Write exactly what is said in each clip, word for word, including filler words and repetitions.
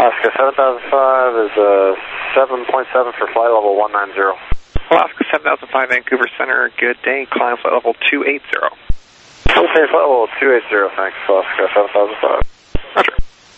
Alaska seven thousand five is uh, seven point seven for flight level one nine zero. Alaska seven thousand five, Vancouver Center, good day, climb flight level two eighty. Okay, flight level two eighty, thanks, Alaska seven thousand five. Roger.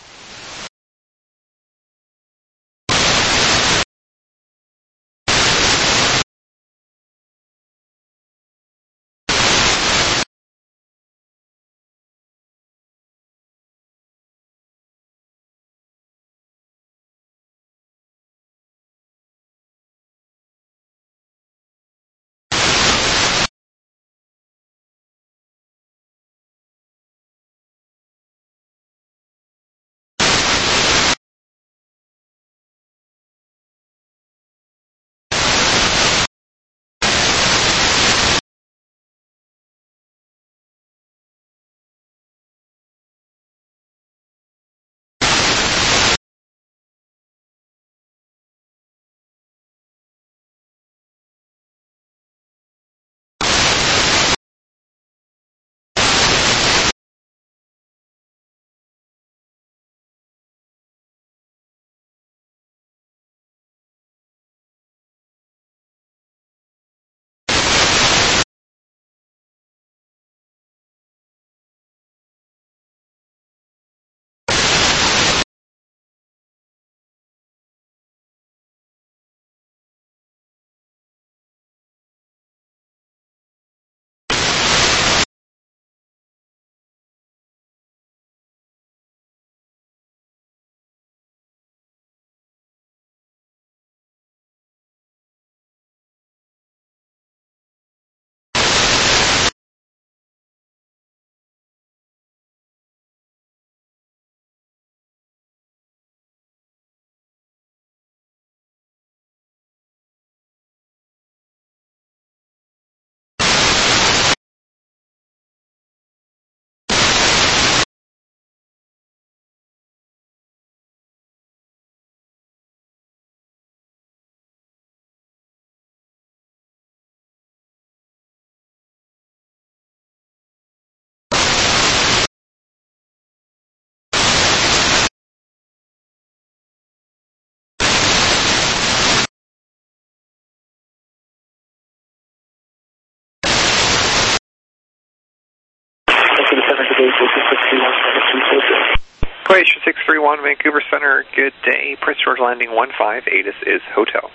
Glacier six three one, Vancouver Center, good day, Prince George landing one five, ATIS is hotel.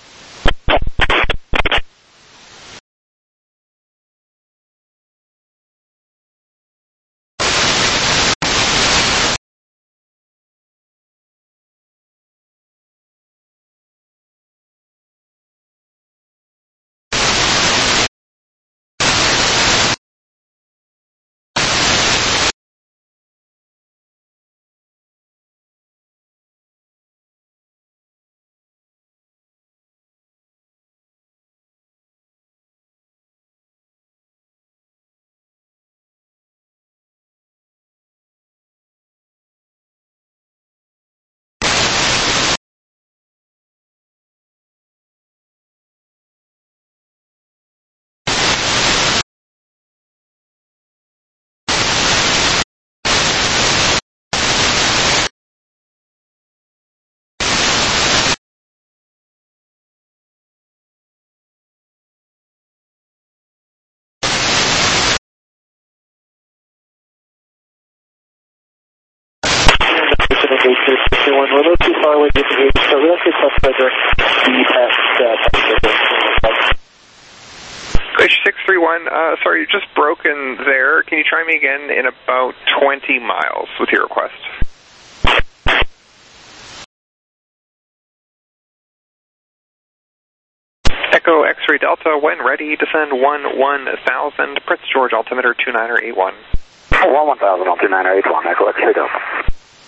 We're a little too far away to the so we'll get some further Glacier six three one, uh, sorry, you're just broken there. Can you try me again in about twenty miles with your request? Echo X-ray Delta, when ready, descend one one thousand, Prince George altimeter two niner eight one. one one thousand, two niner eight one, Echo X-ray Delta.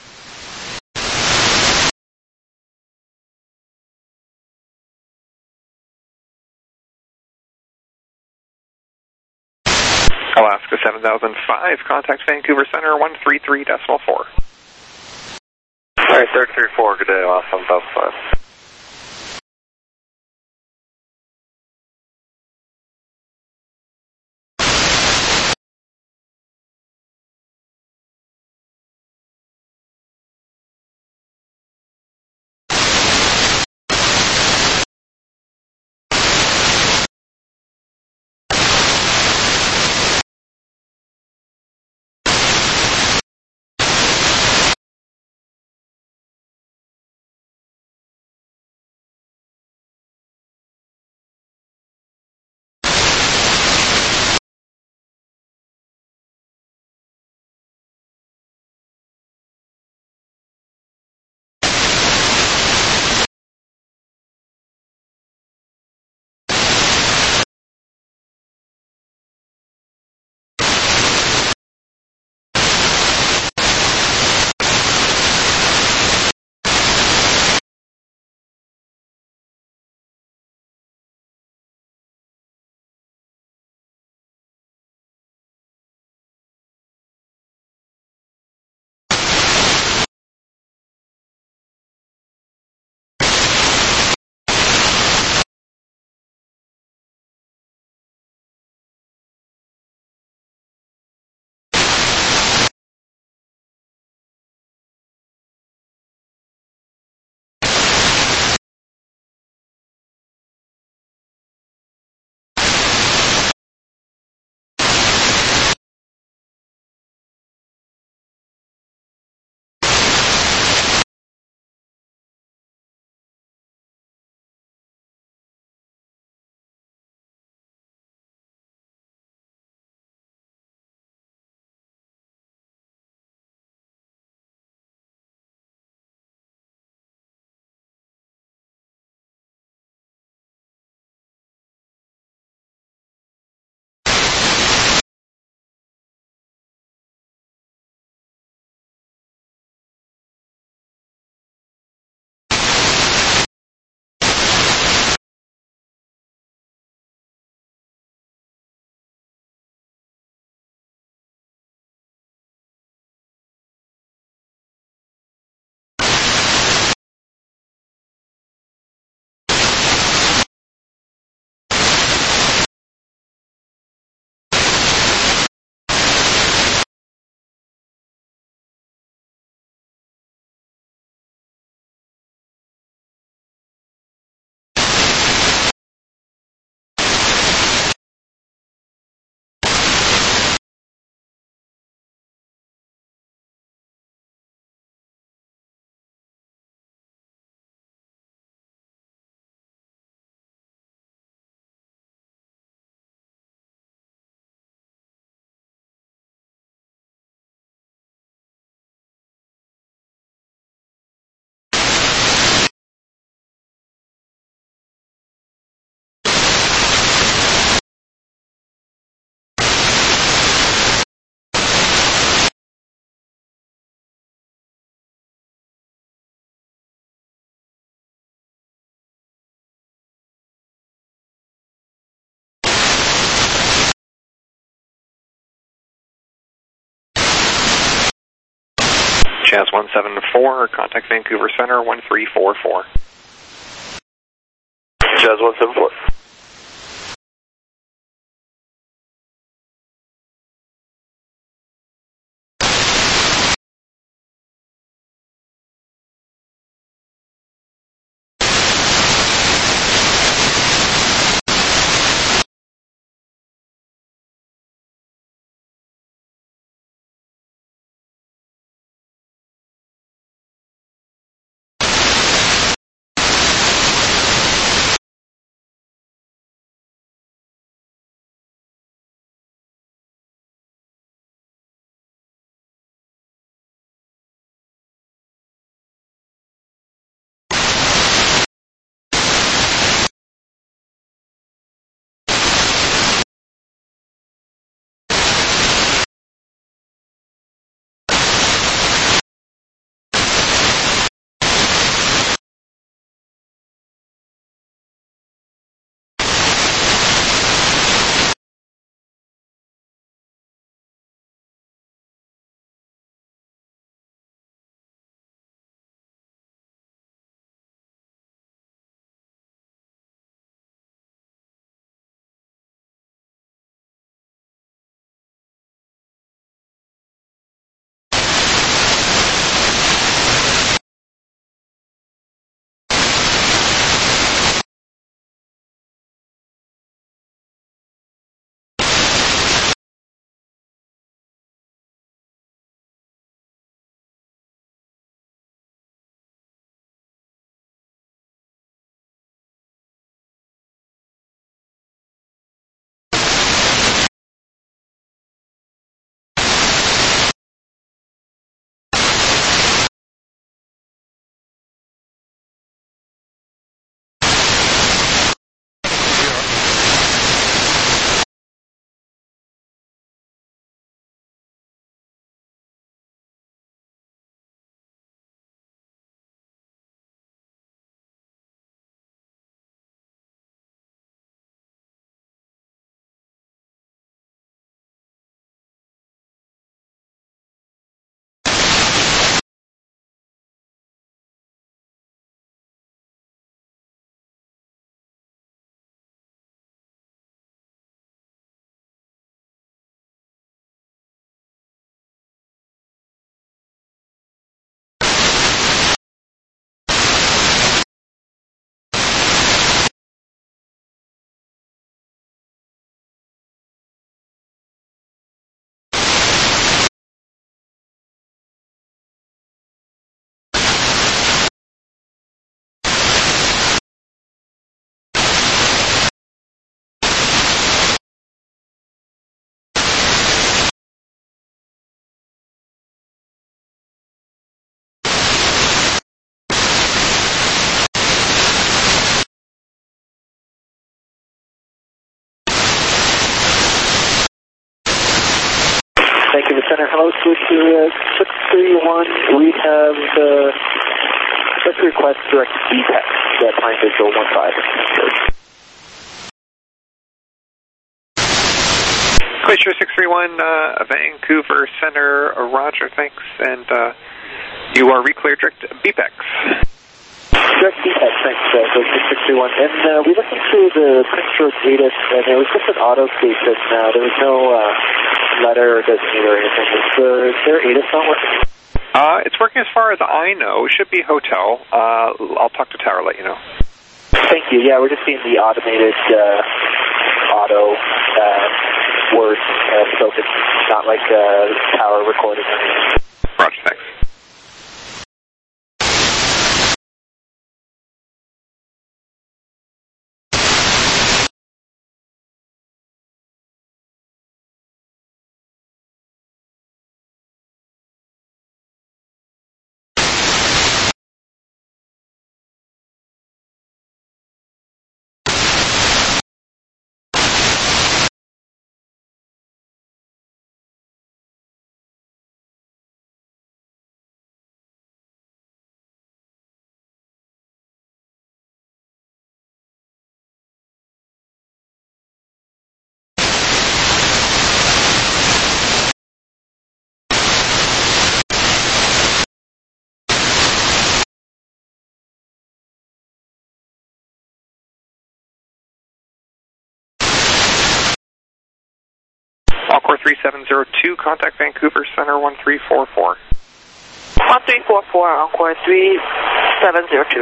Alaska seven thousand five, contact Vancouver Center one three three decimal four. Alright, third three four, good day, Alaska seven thousand five. Jazz one seven four, contact Vancouver Center one three four four. Jazz one seven four. Vancouver Center, hello, switch to uh, six three one. We have uh, just request direct B PAX, that time visual one five. Glacier six three one, uh, Vancouver Center, uh, roger, thanks, and uh, you are recleared direct B PAX. Direct B PAX, thanks, uh, Glacier six three one. And uh, we looked into the Prince George ATIS, and it was just an auto station. Uh, there was no uh, letter or designator or anything. Is, uh, is their ATIS not working? Uh, it's working as far as I know. It should be hotel. Uh, I'll talk to Tower, let you know. Thank you. Yeah, we're just seeing the automated uh, auto uh, words, uh, so it's not like uh, Tower recording or anything. Roger, thanks. three seven zero two, contact Vancouver Center one three four four. one three four four, Encore three seven zero two.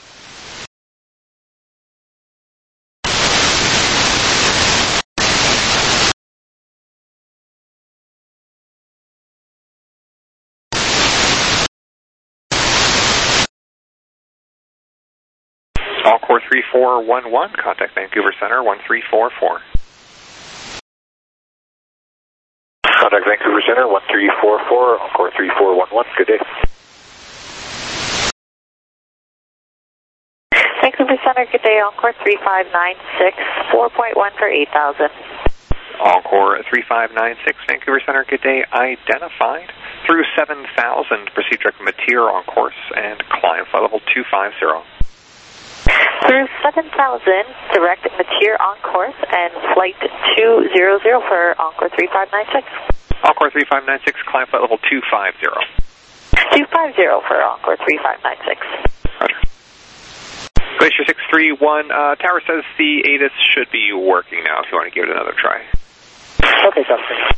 Encore three four one one, contact Vancouver Center one three four four. Contact Vancouver Center one three four four, Encore three four one one, good day. Vancouver Center, good day, Encore three five nine six, four point one for eight thousand. Encore three five nine six, Vancouver Center, good day, identified. Through seven thousand, proceed direct Mateer on course and climb flight level two five zero. Through seven thousand, direct Mateer on course and flight two hundred for Encore three five nine six. Encore three five nine six, climb flight level two five zero. two five zero for Encore three five nine six. Roger. Glacier six three one, uh, tower says the A T I S should be working now if you want to give it another try. Okay, copy.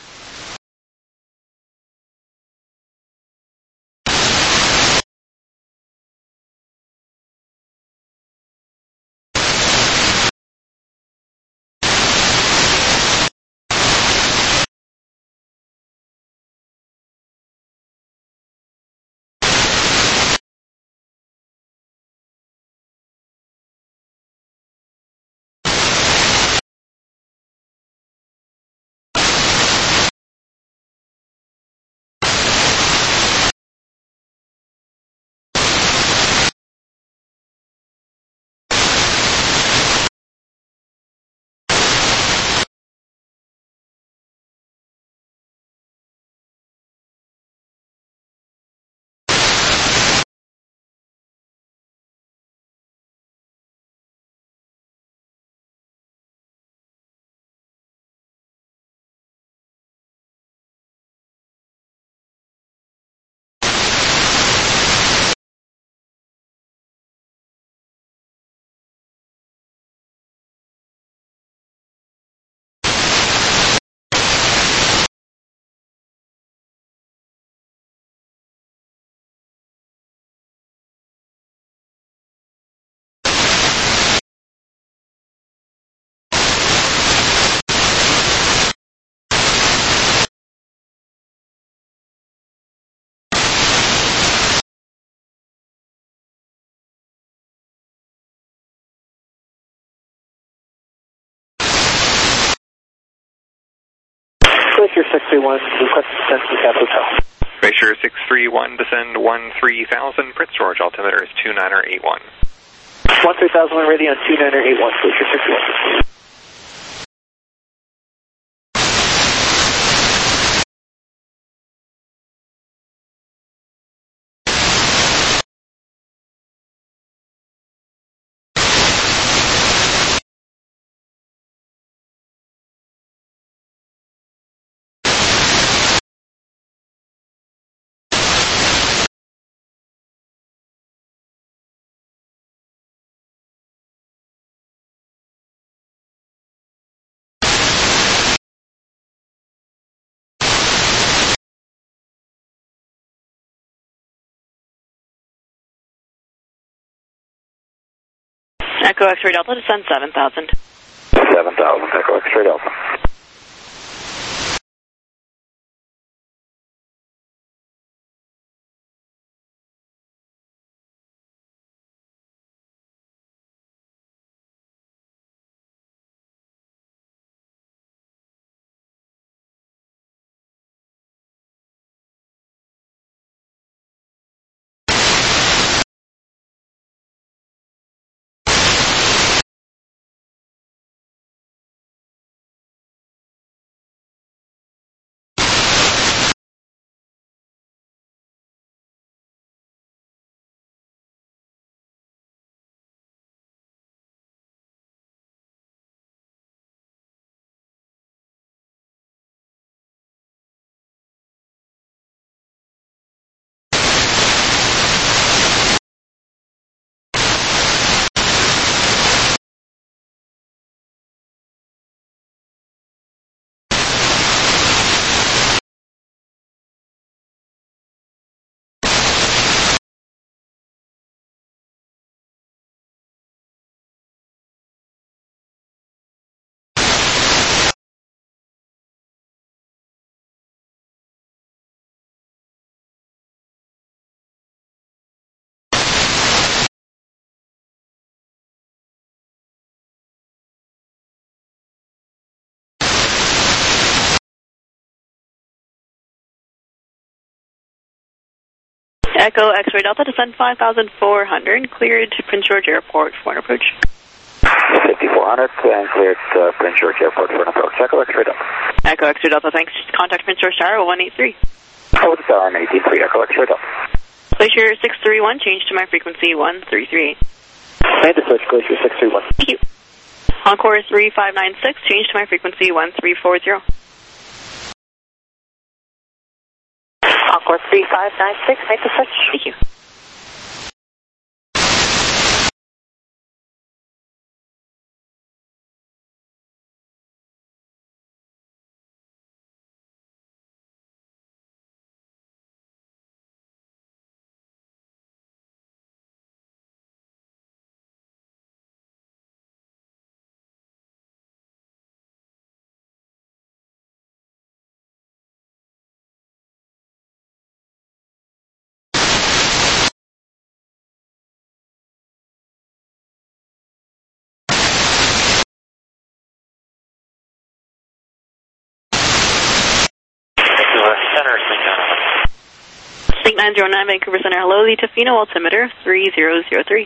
Glacier six three one, request descent to Cap Hotel. Glacier six three one, descend one three thousand, Prince George, altimeter is two nine eight one. one three thousand, ready on two nine eight one, Glacier six one. Echo X-ray Delta, descend seven thousand. seven thousand, Echo X-ray Delta. Echo X-Ray Delta, descend five thousand four hundred, cleared Prince George Airport for an approach. fifty-four hundred and cleared uh, Prince George Airport for an approach. Echo X-Ray Delta. Echo X-Ray Delta, thanks. Contact Prince George Tower one eight three. Oh, this is R M eight three, Echo X-Ray Delta. Glacier six three one, change to my frequency one three three eight. Made the switch, Glacier six three one. Thank you. Encore three five nine six, change to my frequency one three four zero. Encore three five nine six, make the switch. Thank you. Center, Sync nine zero nine, Vancouver Center. Hello, the Tofino altimeter three zero zero three.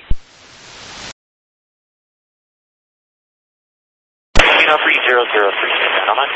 Tofino three zero zero three, gentlemen.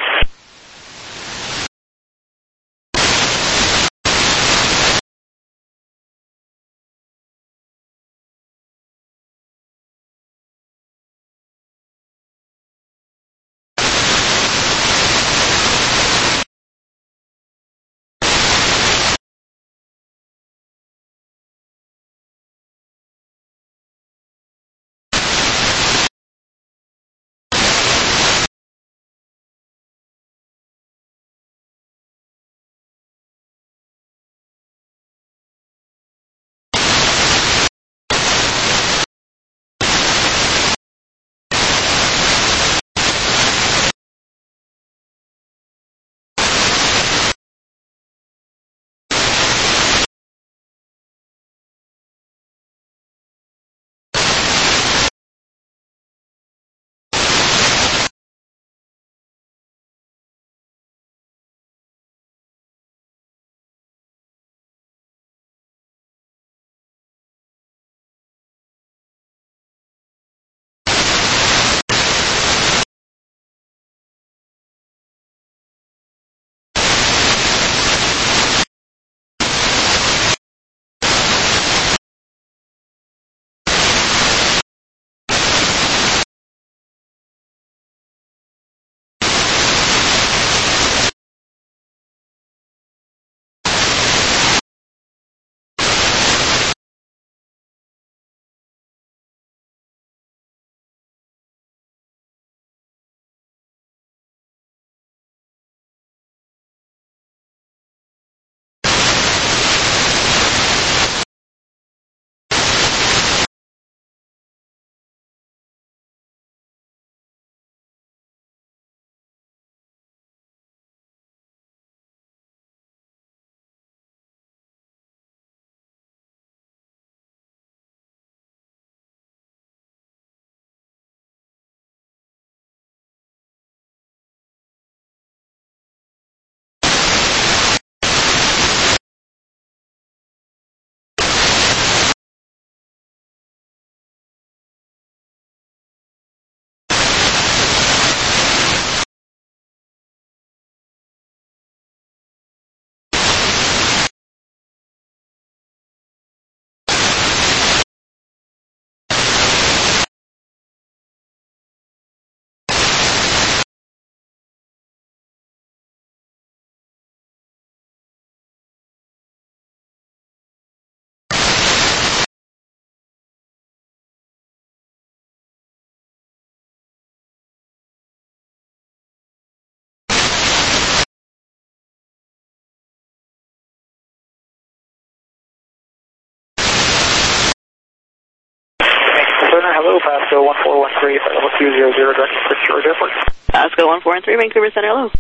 Hello, Pasco one four one three, level two zero zero, direct to Prince George Airport. Pasco one four one three, Vancouver Center, hello.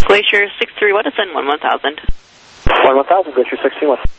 Glacier six three one, ascend one one thousand. one one thousand, Glacier six three one.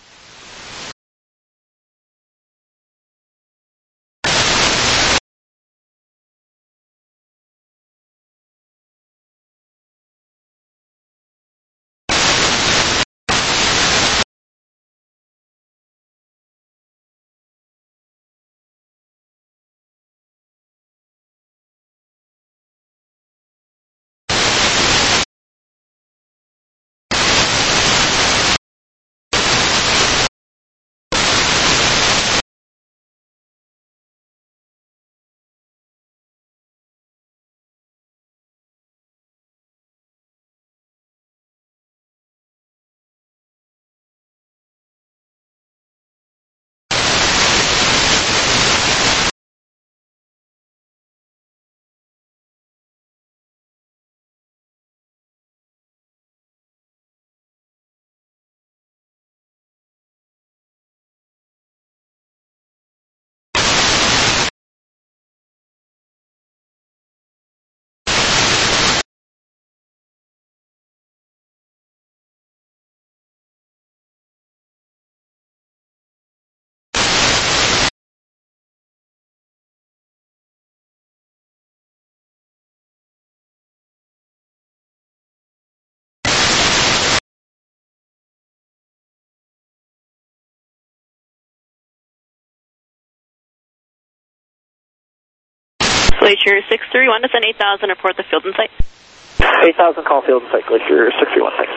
Glacier six three one, ascend eight thousand, report the field in sight. eight thousand, call field in sight, Glacier six three one, thanks.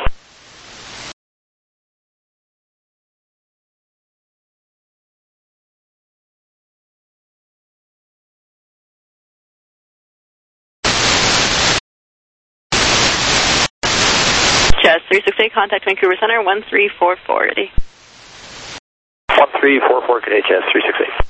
Chess three six eight, contact Vancouver Center, one three four four, ready. one three four four, good day, Chess three six eight.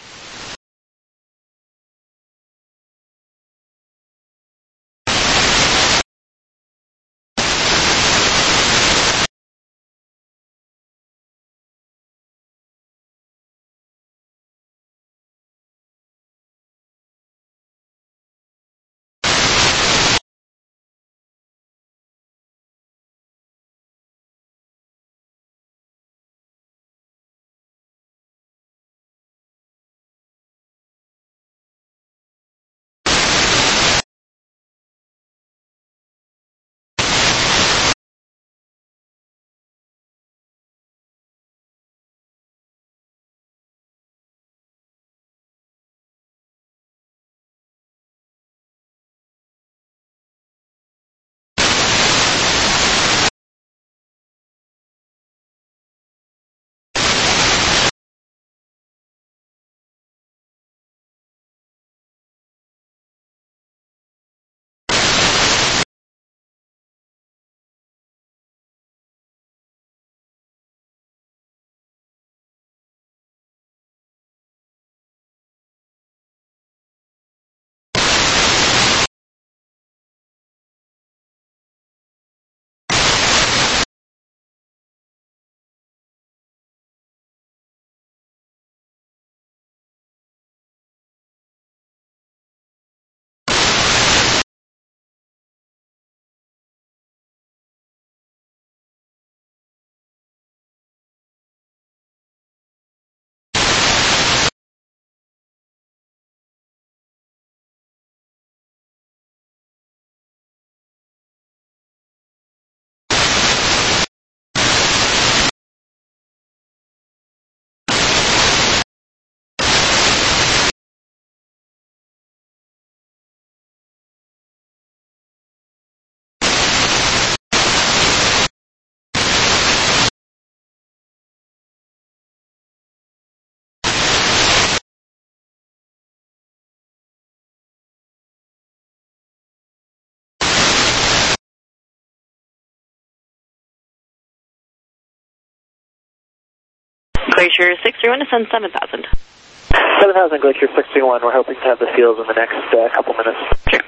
Glacier six three one, ascend seven thousand. seven thousand, Glacier six three one. We're hoping to have the field in the next uh, couple minutes. Sure.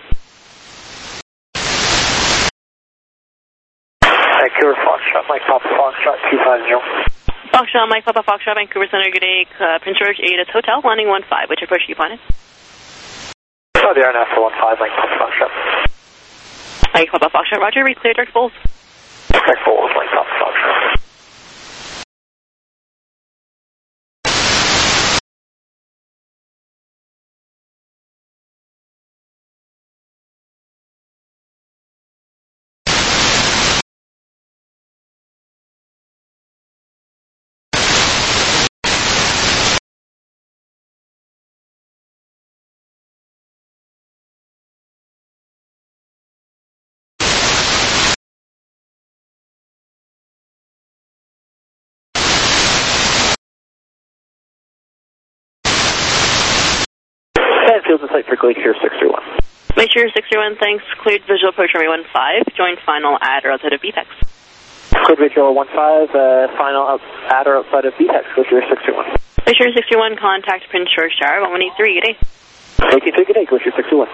Vancouver Foxtrot, Mike Papa Foxtrot two five zero. Foxtrot, Mike Papa Foxtrot, Vancouver Center, good day, uh, Prince George Adas Hotel, landing one five. Which approach do you find it? Oh, the R N F for one five, Mike Papa Foxtrot. Mike Papa Foxtrot, Roger, we cleared direct Bulls. Direct Bulls, Mike Papa Foxtrot. And field the site for Glacier six three one. Glacier six three one, thanks. Cleared visual approach runway one five. Join final at or outside of V PEX. Cleared visual one five, uh, final out, at or outside of V PEX, Glacier six three one. Glacier six three one, contact Prince George Tower, one one eight three, good day. eight three, good day, Glacier six three one.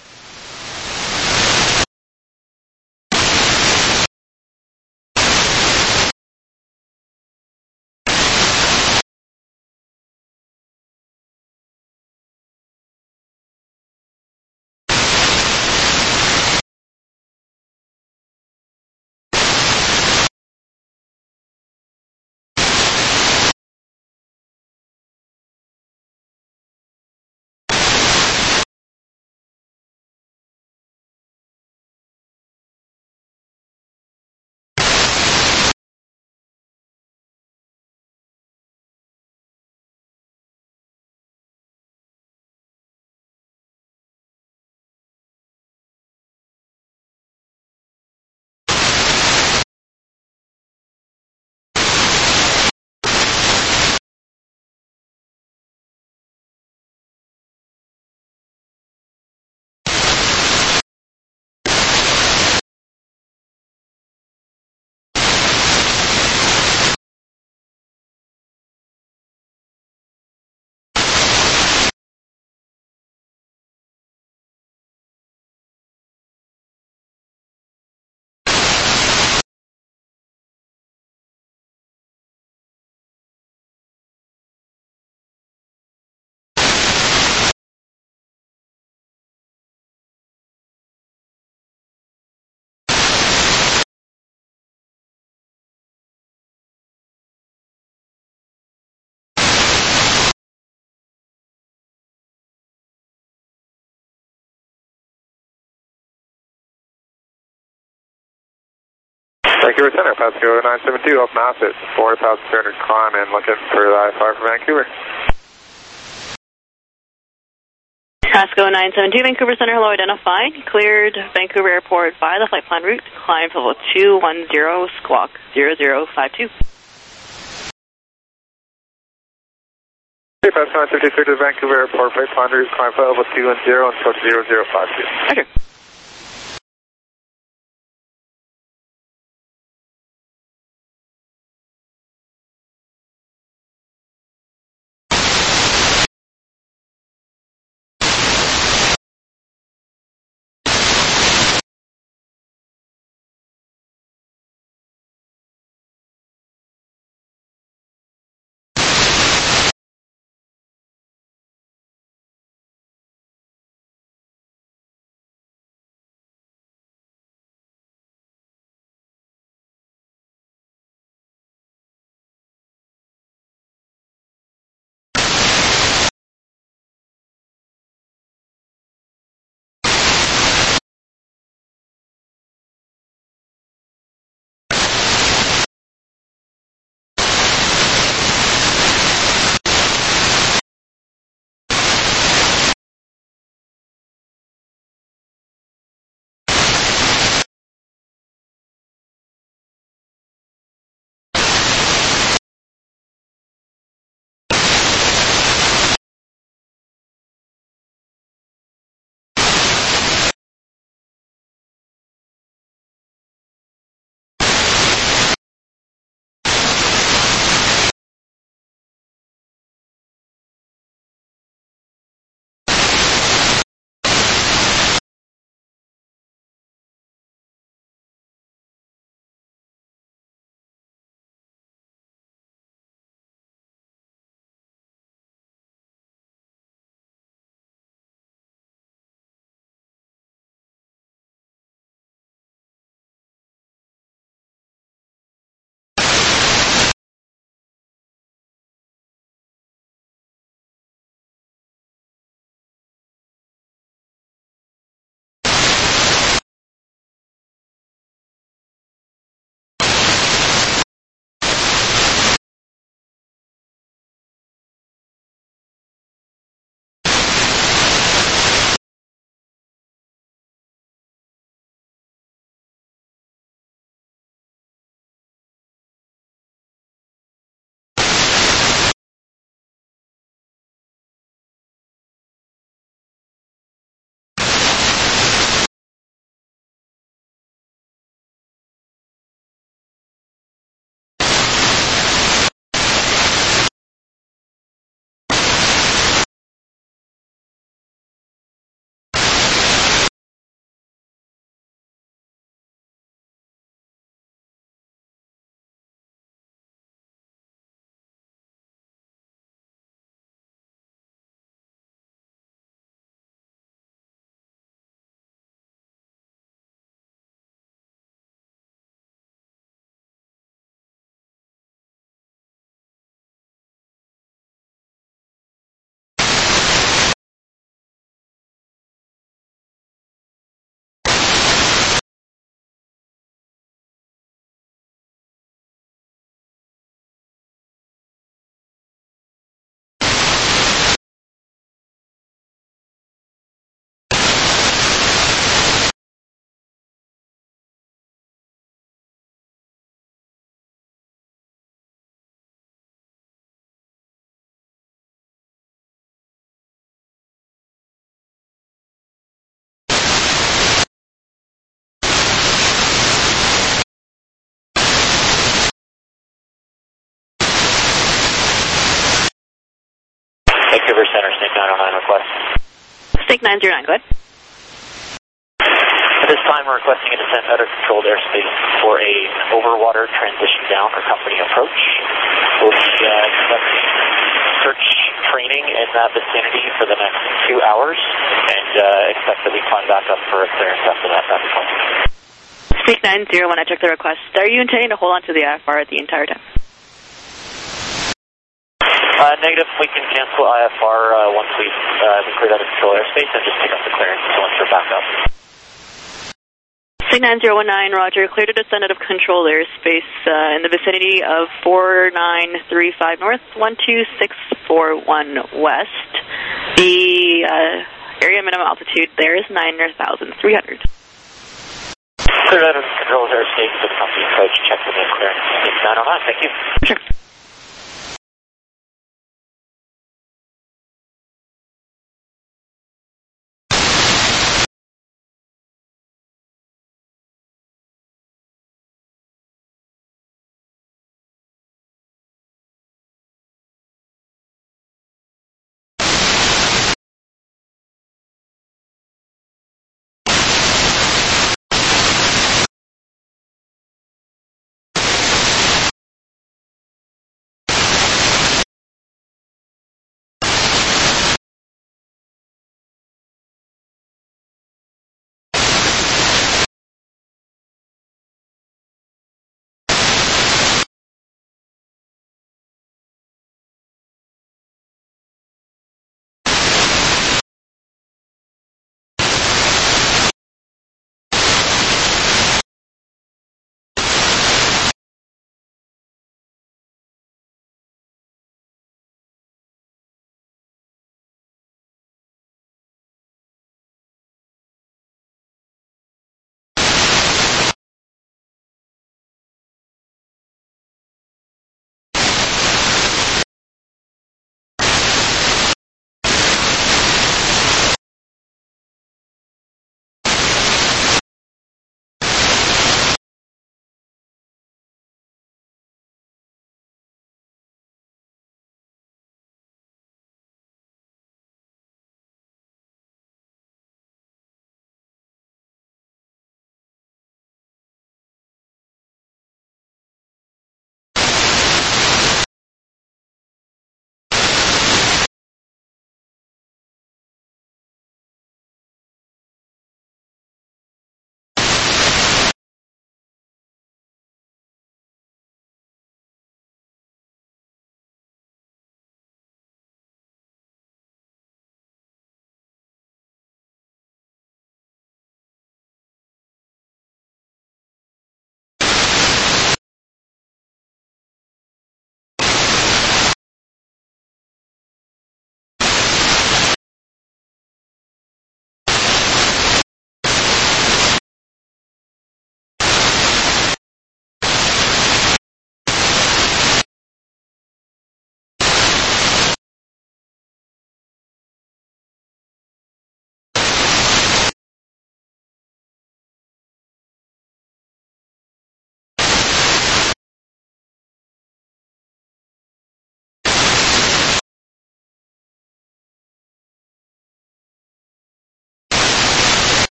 Vancouver Center, Pasco nine seven two, up mass at four thousand three hundred climb and looking for the I five for Vancouver. Pasco nine seven two, Vancouver Center, hello, identified. Cleared Vancouver Airport by the flight plan route. Climb level two one zero, squawk zero zero five two. Okay, Pasco nine seven two, cleared to Vancouver Airport, flight plan route, climb level two one zero and approach zero zero five two. Roger. Vancouver Center, Snake nine oh nine request. Snake nine zero nine, go ahead. At this time, we're requesting a descent out of controlled airspace for a overwater transition down or company approach. We'll be uh, conducting search training in that vicinity for the next two hours and uh, expect that we climb back up for a clearance after that traffic point. Snake nine zero one, I checked the request. Are you intending to hold on to the I F R the entire time? Uh, negative, we can cancel I F R uh, once we've uh, cleared out of control airspace and just pick up the clearance once we're back up. Snake nine zero one nine, roger. Clear to descend out of control airspace uh, in the vicinity of four nine three five north, one two six four one west. The uh, area minimum altitude there is nine thousand three hundred. Cleared out of control airspace with company approach. Check with the clearance. Snake nine oh nine, thank you. Sure.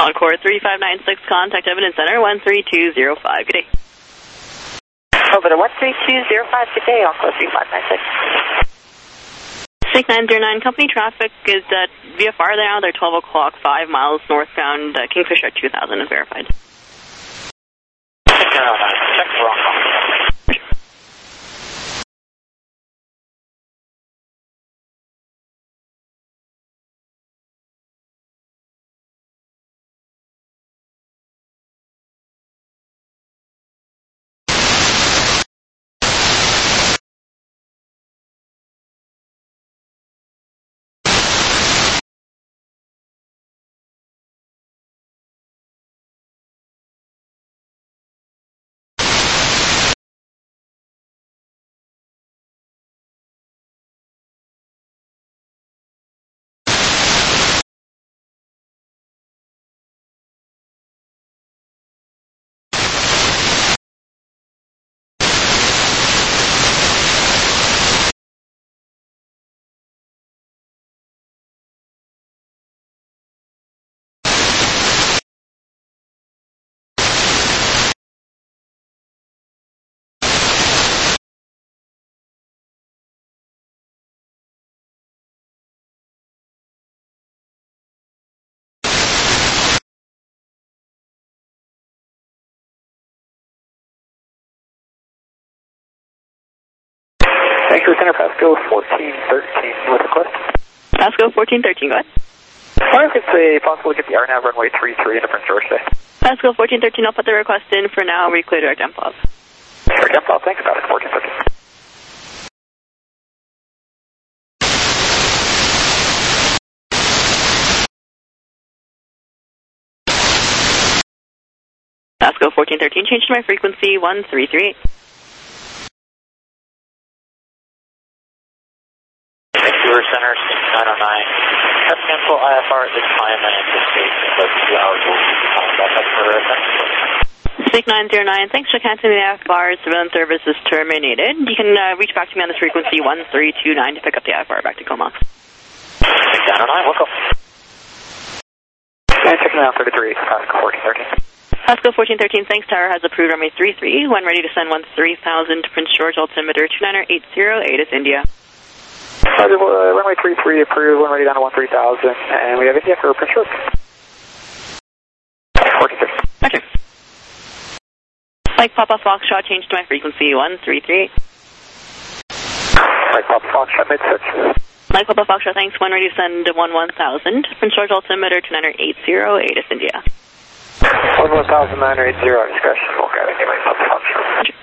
Encore three five nine six, contact Evidence Center one three two zero five. Good day. Over to one three two zero five, good day, Encore three five nine six. six nine zero nine, company traffic is at V F R now. They're twelve o'clock, five miles northbound, uh, Kingfisher at two thousand and verified. six nine zero nine, check the wrong call. Vancouver Center, Pasco fourteen thirteen, with a request. Pasco fourteen thirteen, go ahead. I wonder if it's uh, possible to get the R NAV runway three three into Prince George today. Pasco fourteen thirteen, I'll put the request in for now. We clear direct M P O V. Direct M P O V, thanks about it, fourteen thirteen. Pasco fourteen thirteen, change to my frequency one three three eight. Vancouver Center, six nine zero nine. Have cancel I F R at this time and anticipate about two hours will be calling back up for a six nine zero nine, thanks for canceling the I F R. Surveillance service is terminated. You can uh, reach back to me on this frequency one three two nine to pick up the I F R back to Comox. six nine zero nine, welcome. And checking out thirty-three, Pasco fourteen thirteen. Pasco fourteen thirteen, thanks, Tower has approved runway three three. When ready to send one three thousand to Prince George, altimeter two nine eight zero, ATIS India. Roger, uh, runway three three approved, when ready down to one three thousand, and we have India for Prince George. fourteen thirteen. Roger. Mike Papa Foxtrot, change to my frequency one three three eight. Mike Papa Foxtrot, mid-search. Mike Papa Foxtrot, thanks, when ready to send one one thousand. Prince George, altimeter two nine eight zero, ATIS India. one one thousand nine eight zero, discretion, full gravity, Mike Papa Foxtrot. Roger.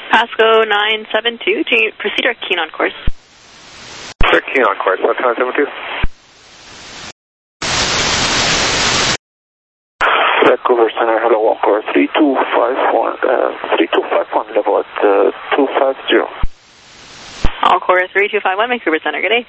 Pasco nine seven two, proceed direct keen on course. Direct keen on course, Pasco nine seven two. Vancouver Center, hello, Encore three two five one, uh, three two five one level at uh, two five zero. Encore three two five one, Vancouver Center, good day.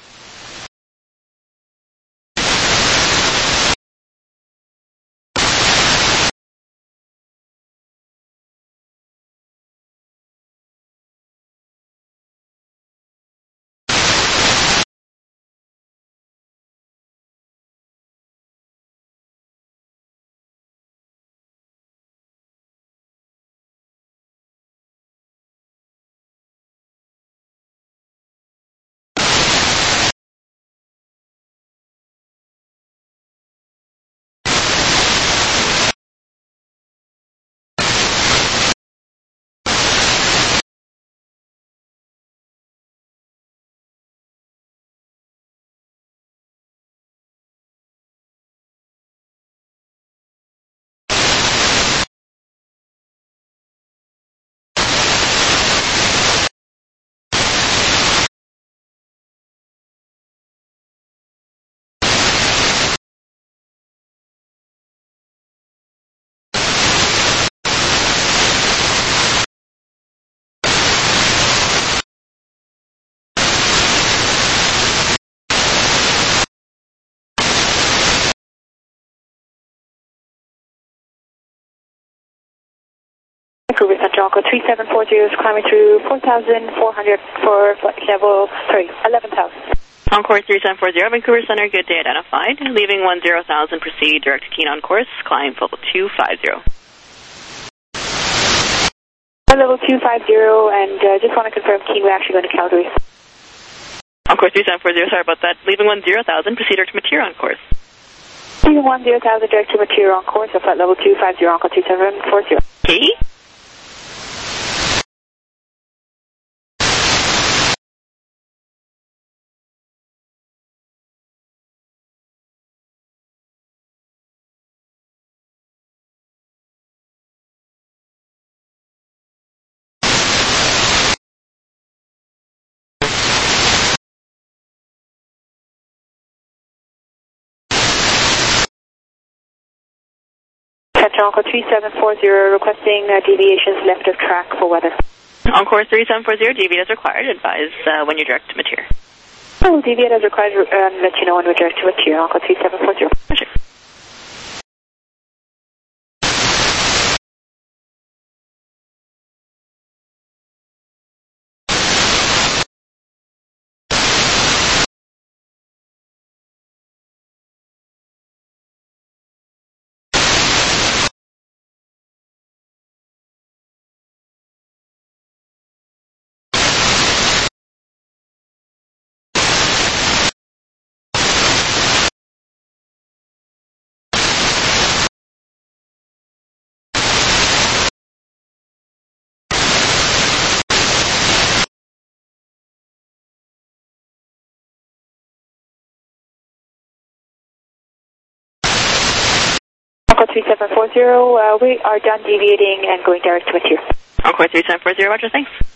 Vancouver Center, Encore three seven four zero is climbing through four thousand four hundred for flight level, sorry, eleven thousand. Encore three seven four zero, Vancouver Center, good day identified. Leaving one zero thousand, proceed direct keen on course, climb level two five zero. Level two five zero, and uh, just want to confirm keen, we're actually going to Calgary. Encore three seven four zero, sorry about that. Leaving one zero thousand, proceed direct to Mateer on course. Leaving one zero thousand, direct to Mateer on course, so flight level two five zero, Encore two seven four zero. Okay. Encore three seven four zero, requesting uh, deviations left of track for weather. Encore three seven four zero, deviate as required. Advise uh, when you're direct to Mateer. I will deviate as required and um, let you know when we're direct to Mateer. Encore three seven four zero. Sure. Encore three seven four zero, uh, we are done deviating and going direct to Mateer. Encore three seven four zero, Roger, thanks.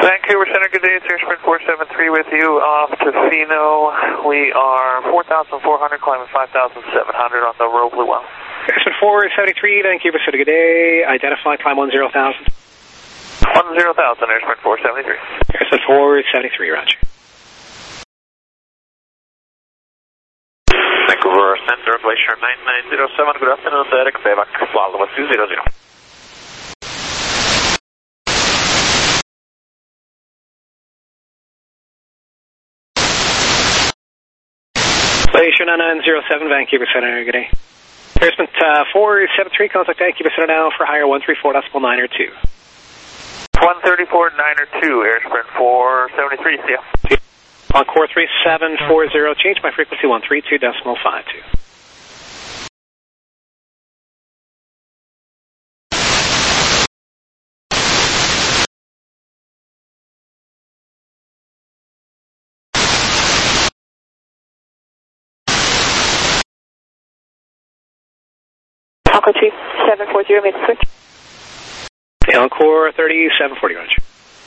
Vancouver Center, good day. It's Airsprint four seven three with you off to Fino. We are four thousand four hundred, climbing five thousand seven hundred on the row Blue Well. Airsprint four seventy-three, Vancouver Center, good day. Identify, climb one zero thousand. one zero thousand, Airsprint four seventy-three. Airsprint four seventy-three, roger. Vancouver Center, Glacier nine nine zero seven, good afternoon, Derek Bevac, Volvo two zero zero. Glacier nine nine zero seven, Vancouver Center, good day. Airsprint uh, four seventy-three, contact Vancouver Center now for higher one three four decimal nine or two. one thirty-four nine or two, Airsprint four seventy-three, see ya. Encore three seven four zero, change my frequency one three two decimal five two. Encore three seven four zero, made the switch. Encore thirty-seven forty, roger.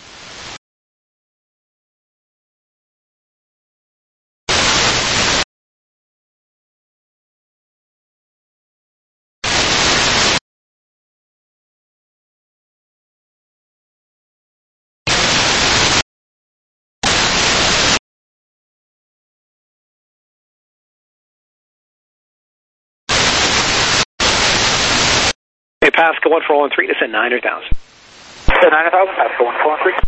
Hey, Pascal one four one three, descend nine hundred thousand. Descend nine hundred thousand, Pascal one four one three.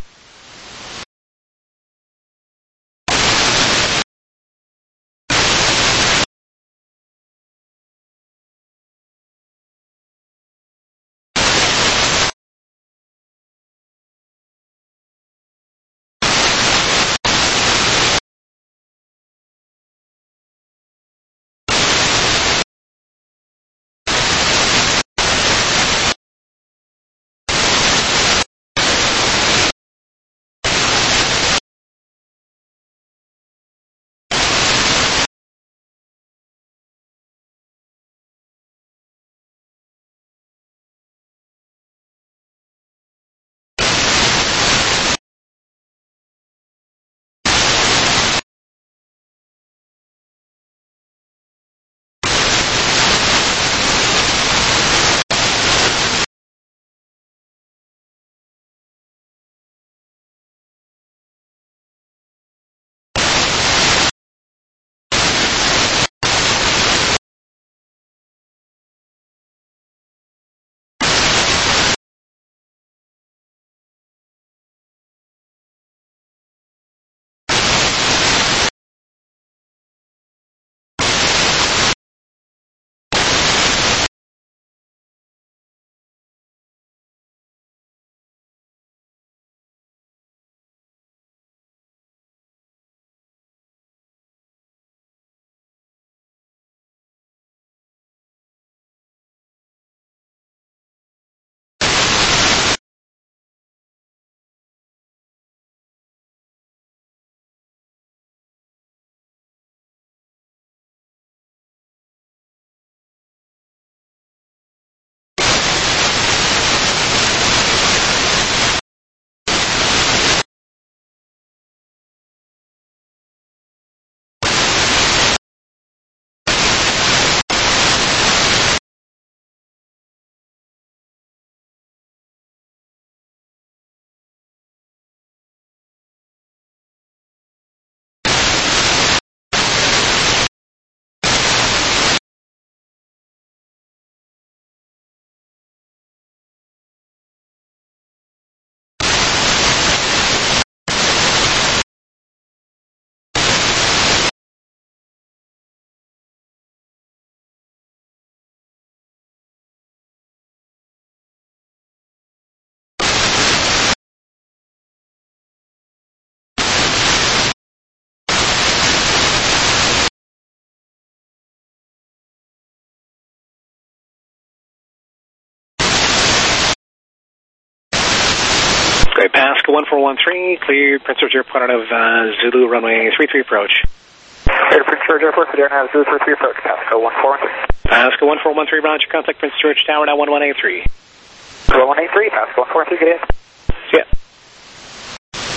Great, Pascal one four one three, cleared Prince George Airport out of uh, Zulu runway three three approach. Cleared Prince George Airport, Sierra Nav Zulu three three approach, Pascal one four one three. Pascal one four one three, roger, contact Prince George Tower now one one eight three. one one eight three, Pascal one four one three, good day. See ya.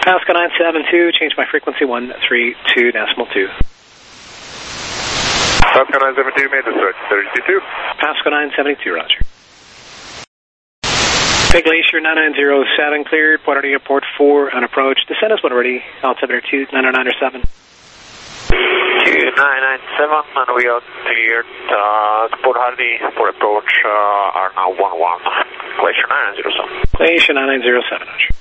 Pasco nine seven two, change my frequency one three two decimal two. Pasco nine seven two, made the switch, thirty-two two. Pasco nine seven two, roger. Big Glacier nine nine zero seven, cleared, Port Hardy Airport four on approach. Descend is Port Hardy, altimeter two nine nine seven. two nine nine seven, and we are cleared. Uh, Port Hardy for approach uh, are now one one. Glacier nine nine zero seven. Glacier nine nine zero seven, roger.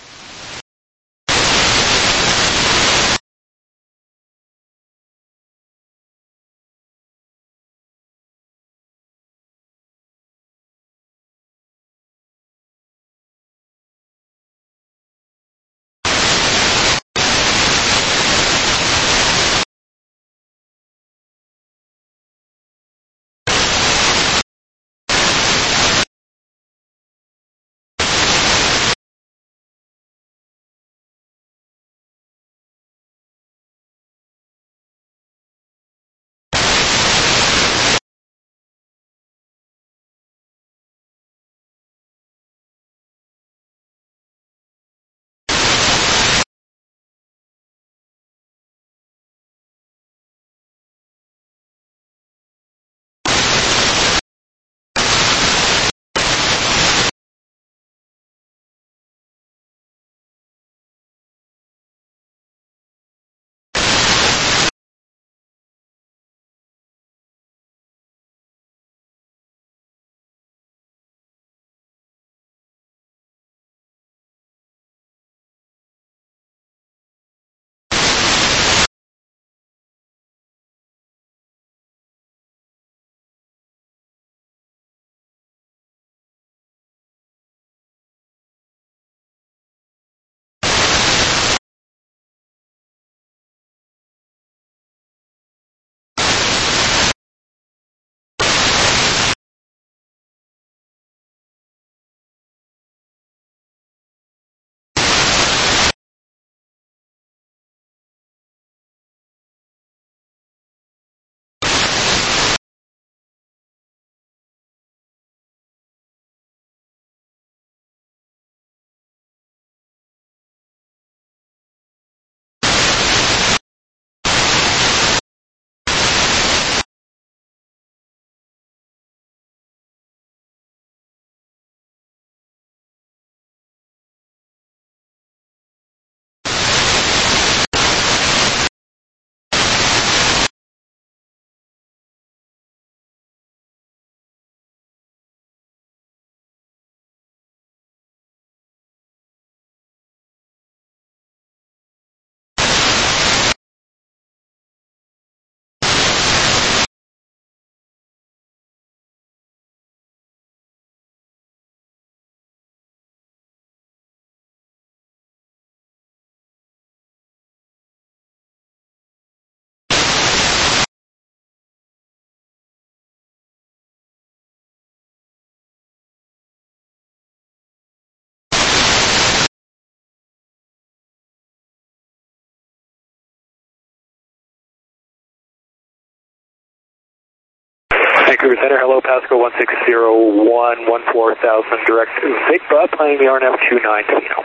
Vancouver Center, hello, Pasco one six zero one, one four thousand, direct to Vicba, playing the R N F two nine Tino.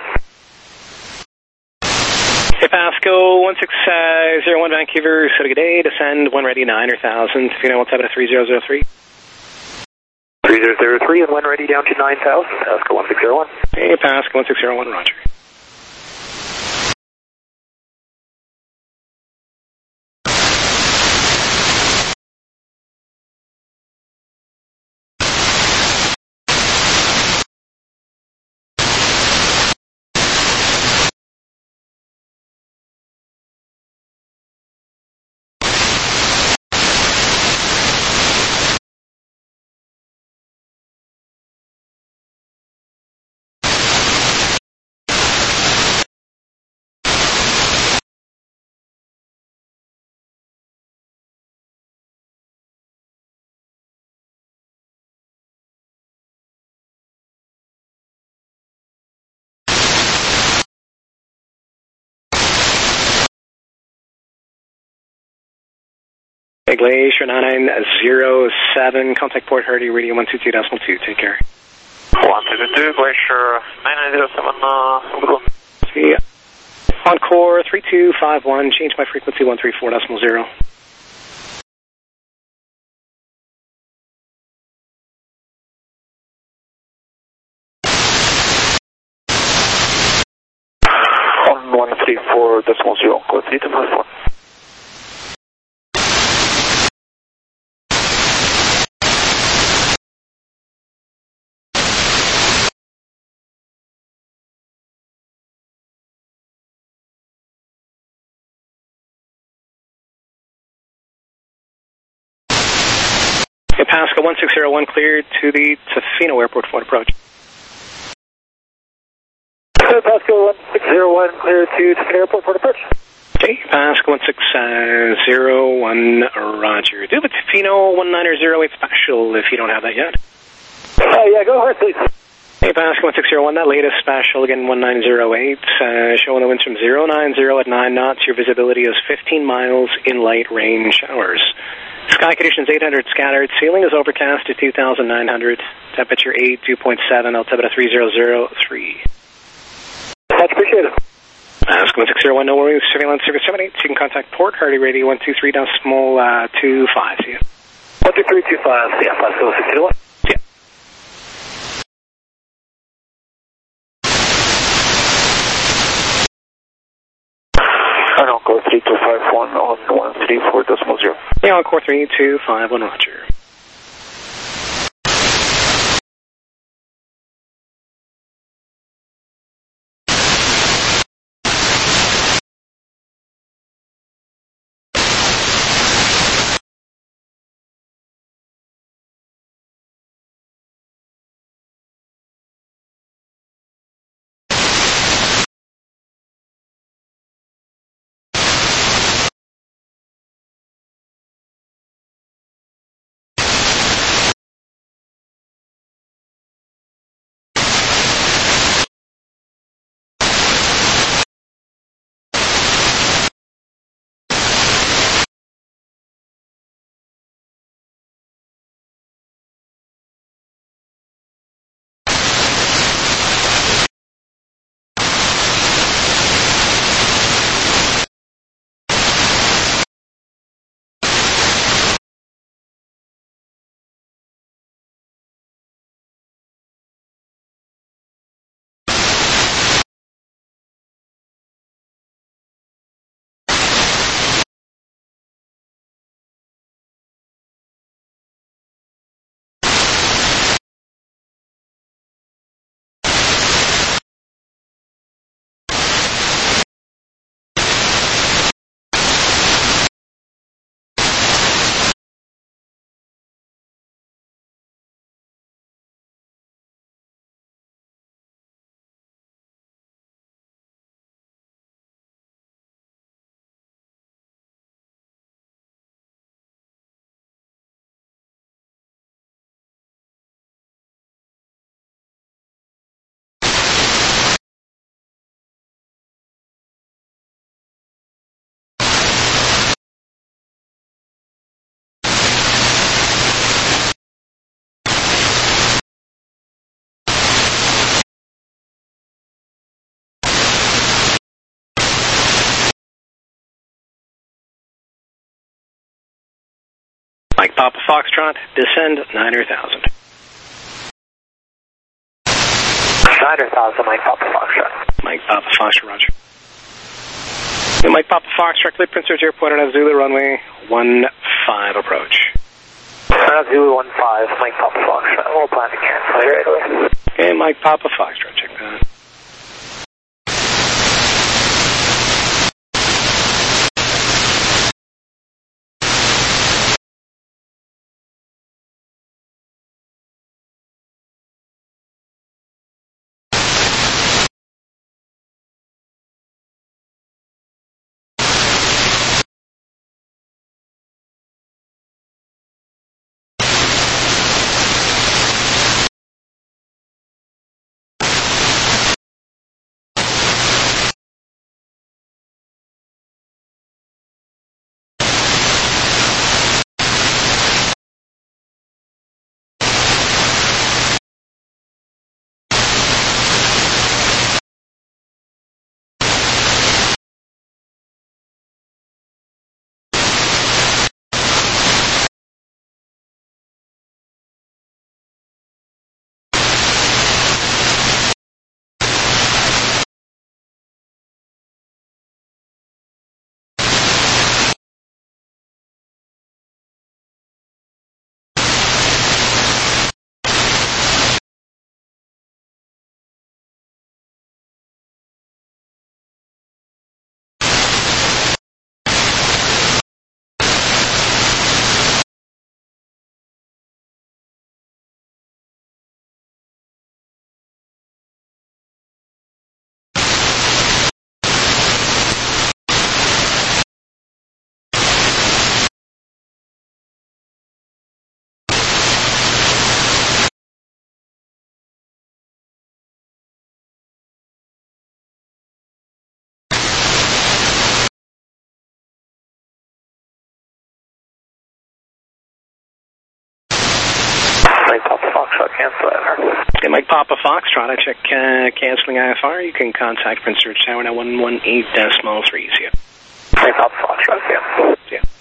Hey, Pasco one six zero one, Vancouver, so good day, descend one ready, nine thousand, Tino one seven three zero zero three. three zero zero three, and when ready down to nine thousand, Pasco one six zero one. Hey, Pasco one six zero one, roger. Glacier nine nine zero seven, contact Port Hardy, radio one two two decimal two, take care. one two two, Glacier nine nine zero seven, uh, good one. See ya. Encore three two five one, change my frequency one three four decimal zero. On one three four decimal zero, Encore three two five one. Okay, Pascal one six zero one cleared to the Tofino Airport for approach. Okay, Pascal one six zero one cleared to Tofino Airport for approach. Okay, Pascal one six zero one, roger. Do the Tofino one nine zero eight special if you don't have that yet. Uh, yeah, go ahead, please. Hey, Pascal one six zero one, that latest special, again, one nine zero eight, uh, showing the winds from zero nine zero at nine knots. Your visibility is fifteen miles in light rain showers. Sky conditions eight hundred scattered. Ceiling is overcast at two thousand nine hundred. Temperature eight, dew point seven, altimeter three thousand three. Much appreciated. Ask one six zero one, no worries. Surveillance service seven eight. You can contact port, Hardy Radio one two three decimal uh, two five. See ya. one two three two five, yeah, Pascal six zero one. See ya. And Encore three two five one on one three four decimal zero. Yeah, Encore three two five one, roger. Mike Papa Foxtrot, descend niner thousand. niner thousand, Mike Papa Foxtrot. Mike Papa Foxtrot, roger. Hey, Mike Papa Foxtrot, clear Prince George Airport on Zulu runway one five approach. Uh, Zulu one five, Mike Papa Foxtrot. We'll plan to cancel right away. Okay, Mike Papa Foxtrot, check that. Mike Papa Foxtrot, cancel I F R. Hey, Mike Papa Foxtrot, I check uh, canceling I F R. You can contact Prince George Tower now one one eight decimal three. See ya. Mike Papa Foxtrot, cancel. See ya.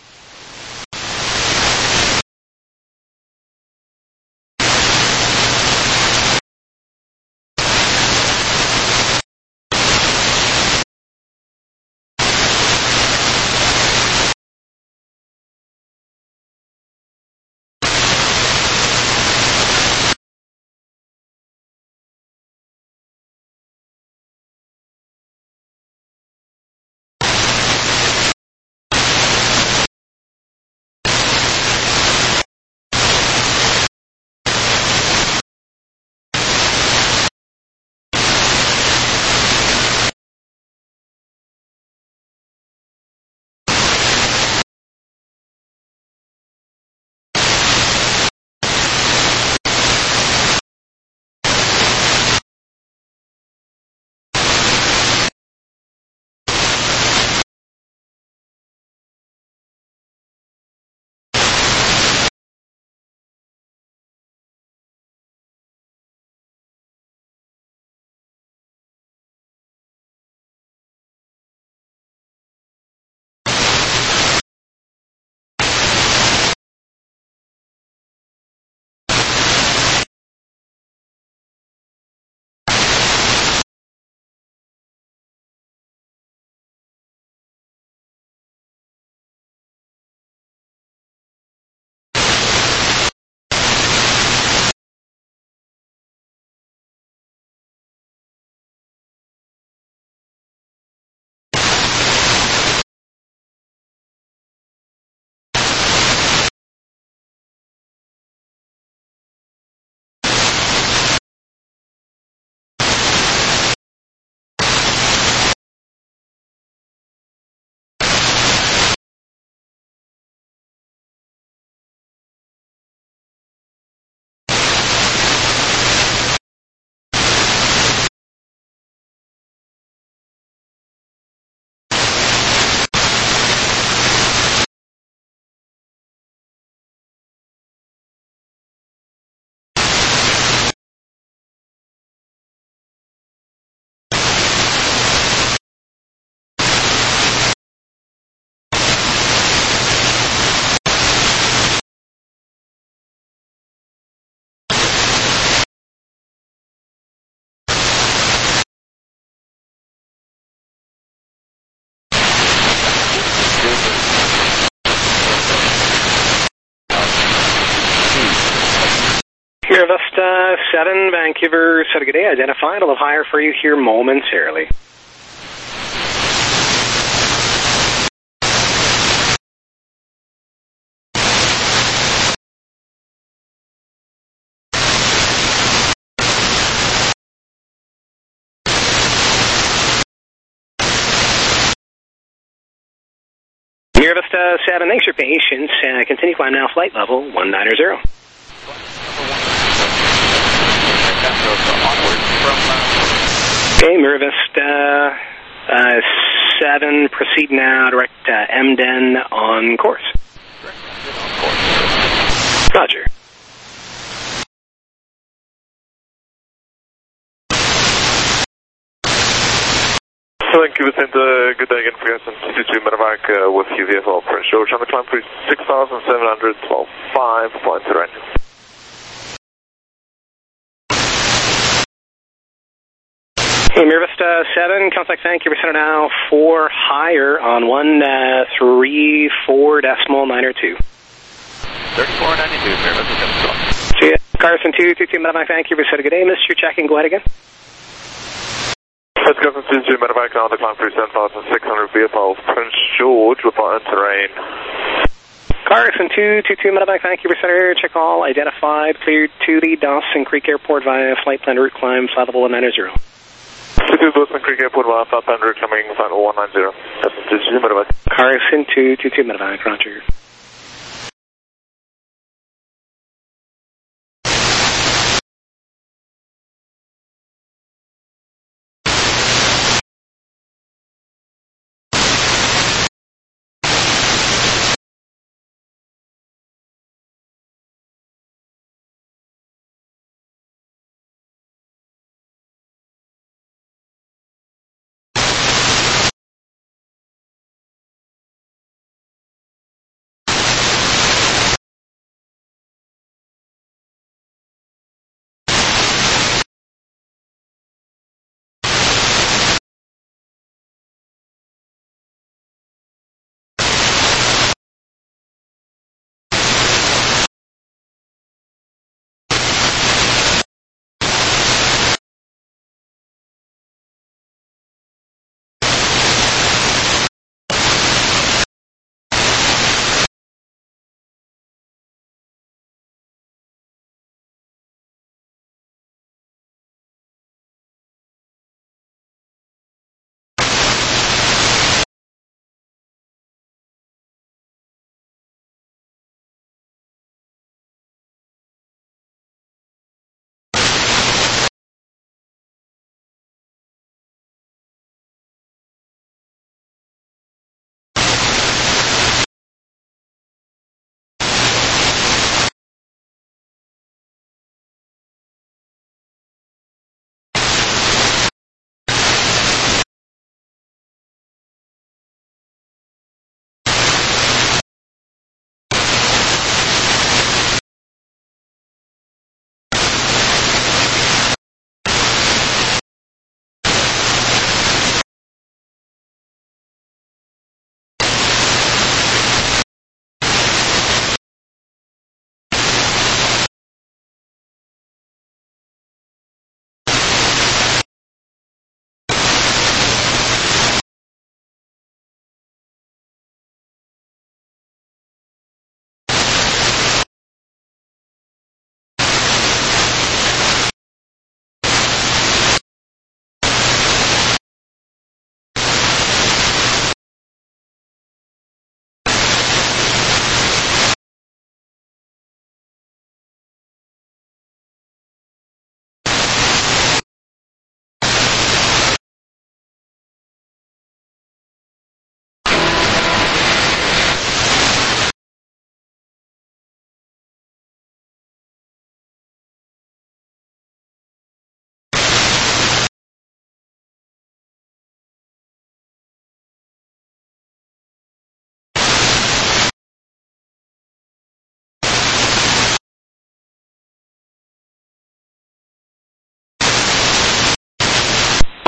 Vista seven, Vancouver, said good day, identified. I'll have higher for you here momentarily. Mira Vista seven, thanks for your patience. Uh, continue climb now, flight level one nine zero. Okay, Mira Vista uh, seven, proceed now, direct uh, M D E N on course. Roger. Thank you, Vicente. Good day again for us. two two Medevac uh, with U V F L Prince George on the climb for six thousand seven hundred twelve point five, flying to range. Hey, Mira Vista seven, contact thank you, center now four higher on one three four decimal nine or two. thirty-four ninety-two, Mira Vista seven. See ya. Carson two two two, Medevac, thank you, center good day. Mister checking, go ahead again. Let's go from two two Medevac on the climb for seven thousand six hundred V F L Prince George with our terrain. Carson two two two, Medevac, thank you, center check all, identified, cleared to the Dawson Creek Airport via flight plan route climb, flight level one nine zero. two two Dawson Creek Airport via flight plan route coming, flight level one nine zero. Carson two two Medevac. Carson two two two, Medevac, roger.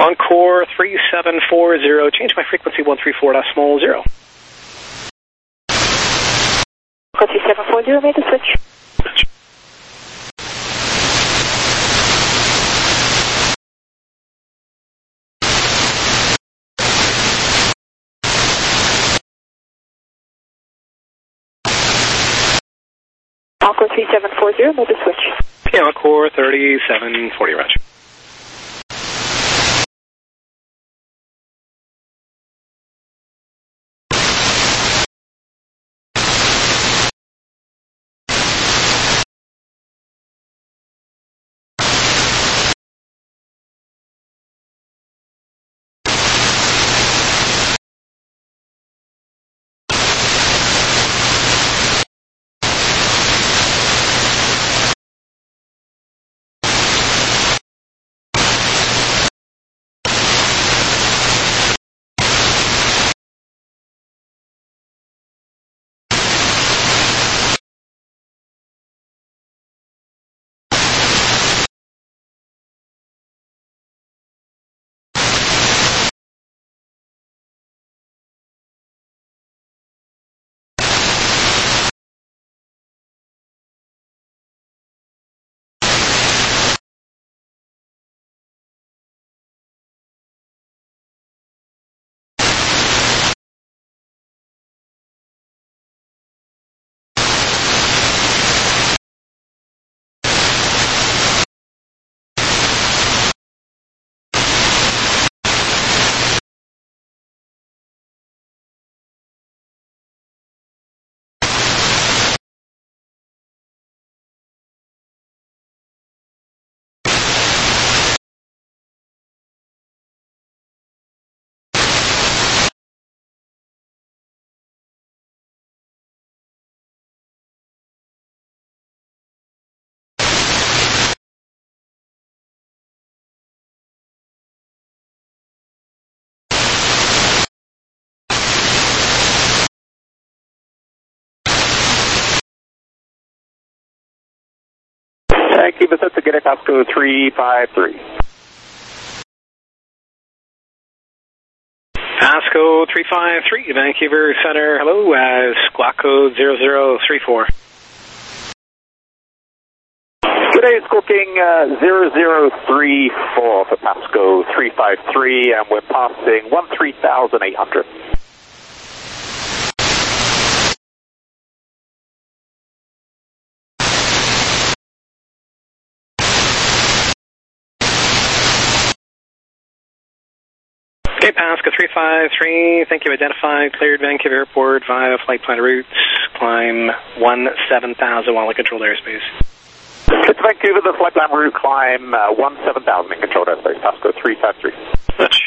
Encore three seven four zero, change my frequency one three four decimal zero. Encore three seven four zero, made the switch. Switch. Encore three seven four zero, made the switch. Yeah, Encore thirty-seven forty, roger. Keep us up to get it, Pasco three five three. Pasco three five three, Vancouver Center, hello, uh, squawk code zero zero three four. Good day, squawking uh, zero zero three four for Pasco three five three, and we're passing one three thousand eight hundred. Okay, Pasco three five three, thank you, identified, cleared Vancouver Airport via flight plan routes, climb one seven thousand while in controlled airspace. It's Vancouver, the flight plan route, climb uh, one seven thousand in controlled airspace, Pasco three five three. Switch.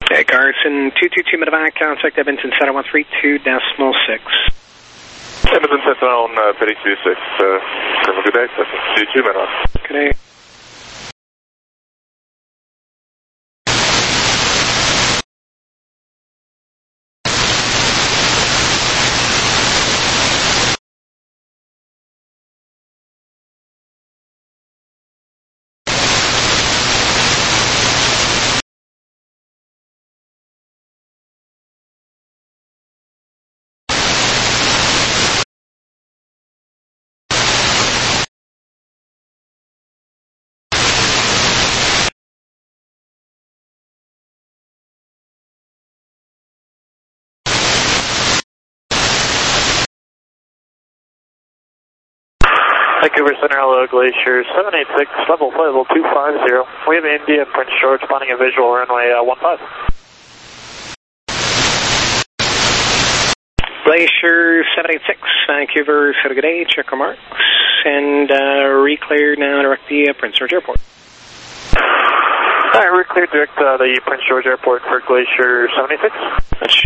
Okay, Carson, two two two Medevac, contact Edmonton Center one three two decimal six. Edmonton Center on uh, thirty-two six. Uh, have a good day, two two Medevac. Good day. Vancouver Center, hello, Glacier seven eight six, level flight level two five zero. We have India, Prince George, spotting a visual runway uh, one five. Glacier seven eight six, Vancouver, so good day, check remarks, and uh, re-clear now direct the uh, Prince George Airport. Alright, we're cleared direct uh, the Prince George Airport for Glacier seven eight six. Much.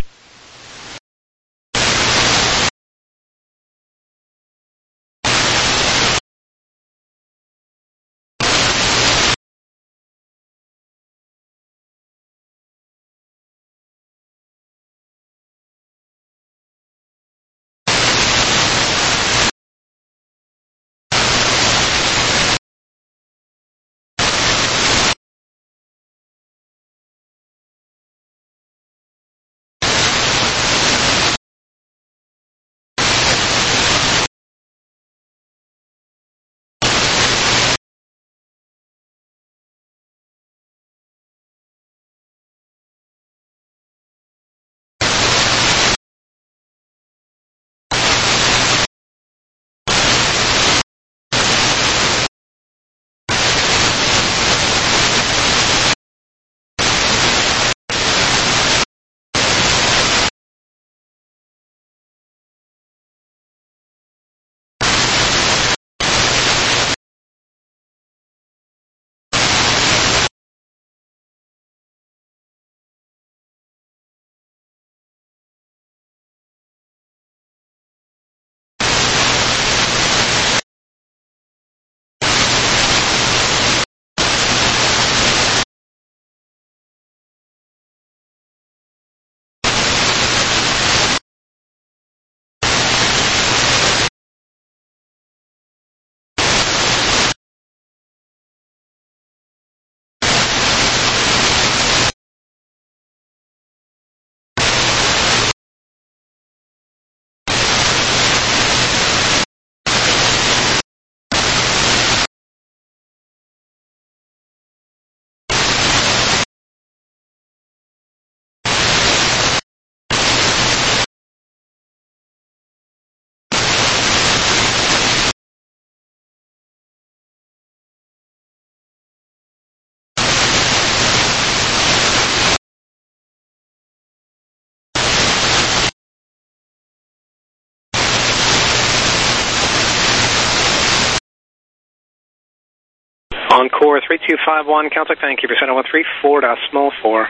Encore three two five one, contact Vancouver Center one three four decimal four.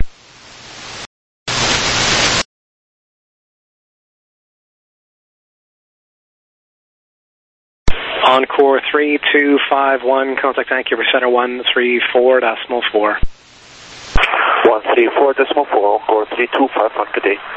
Encore three two five one, contact Vancouver Center one three four decimal four. one three four decimal four, Encore three two five one, good day.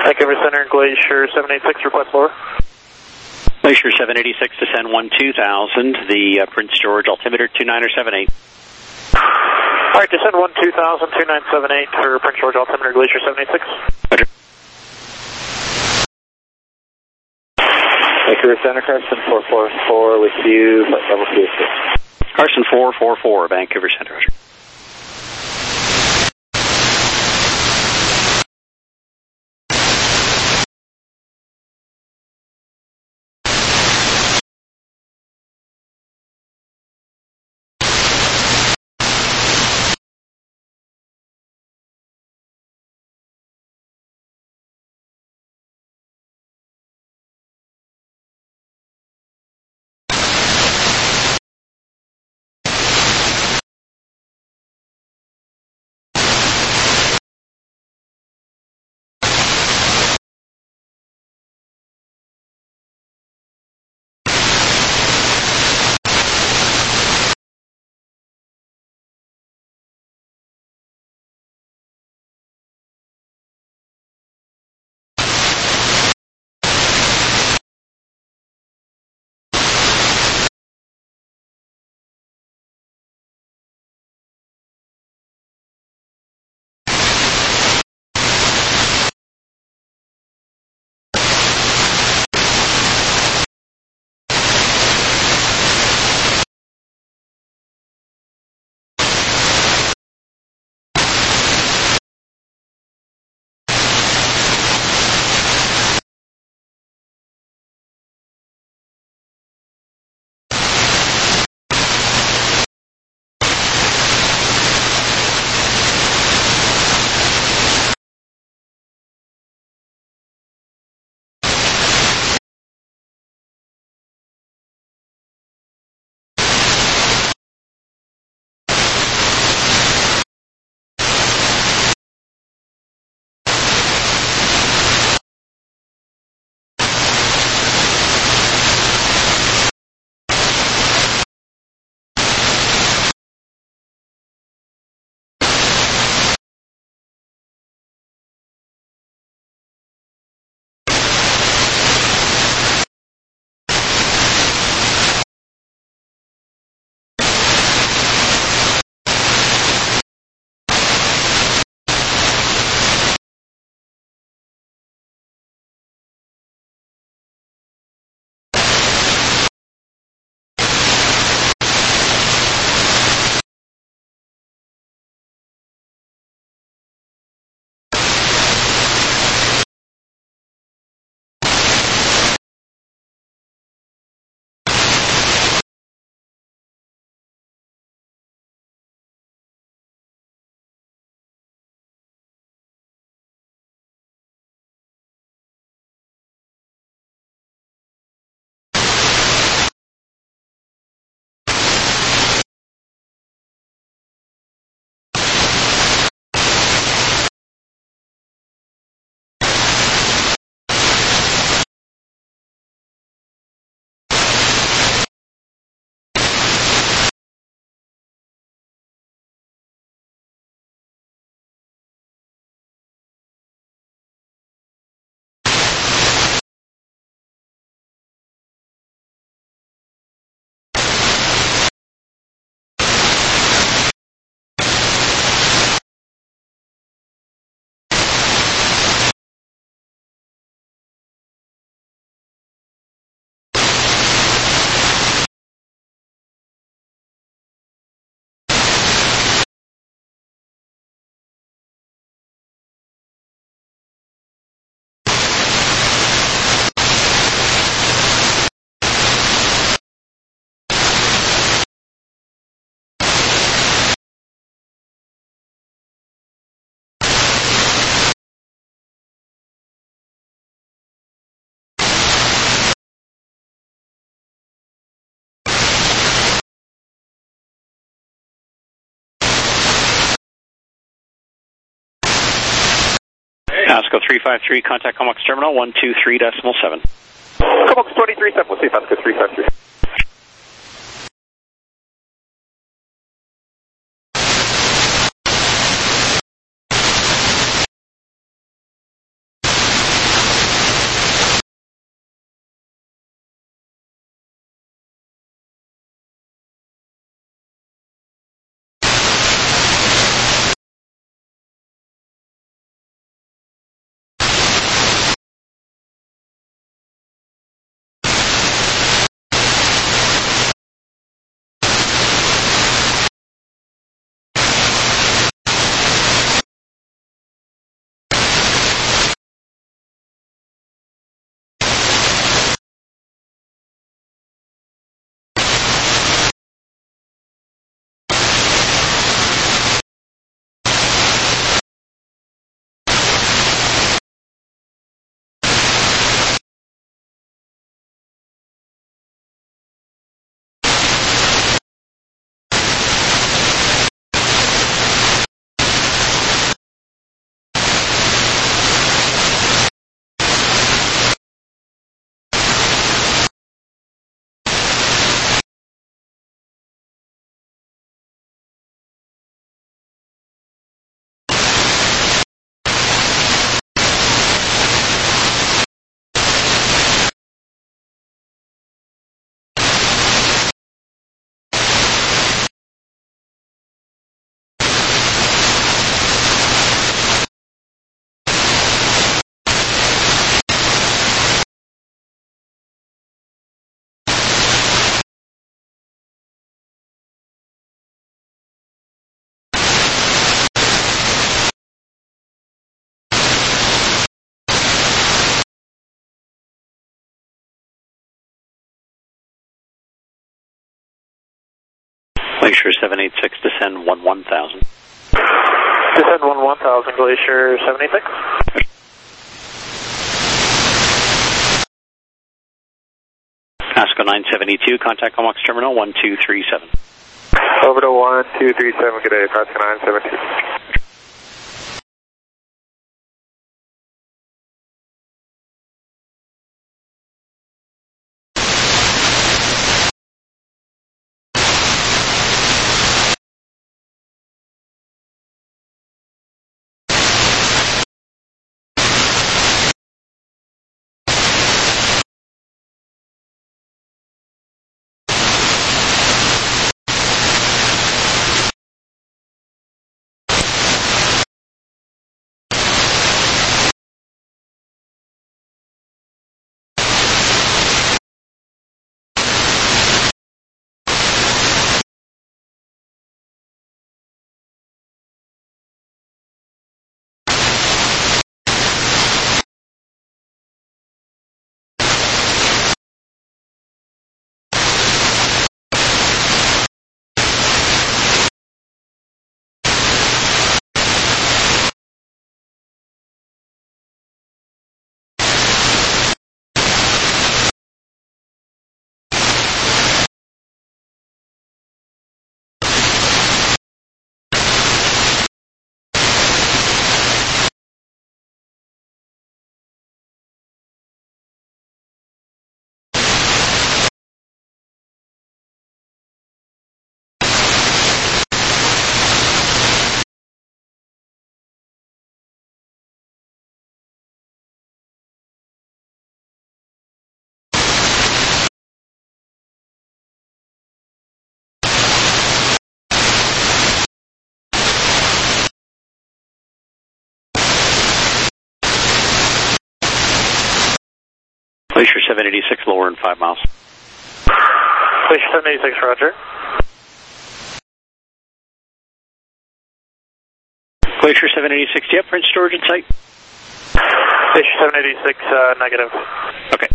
Vancouver Center, Glacier seven eighty-six, request lower. Glacier seven eighty-six, descend one two thousand, the uh, Prince George altimeter two nine seven eight. All right, descend one two thousand, two nine seven eight for Prince George altimeter, Glacier seven eighty-six. Roger. Vancouver Center, Carson four four four with you, flight level two six. Carson four four four, Vancouver Center, Roger. Pasco three five three, contact Comox Terminal one two three decimal seven. Comox twenty-three seven, we'll see Pasco three five three. Glacier seven eight six, descend one one thousand. Descend one one thousand, Glacier seven eight six. ASCO nine seventy-two, contact Comox Terminal one two three seven. Over to one two three seven, good day, ASCO nine seventy-two. Glacier seven eighty-six, lower in five miles. Glacier seven eighty-six, roger. Glacier seven eighty-six, do you have Prince George in sight? Glacier seven eighty-six, uh, negative. Okay.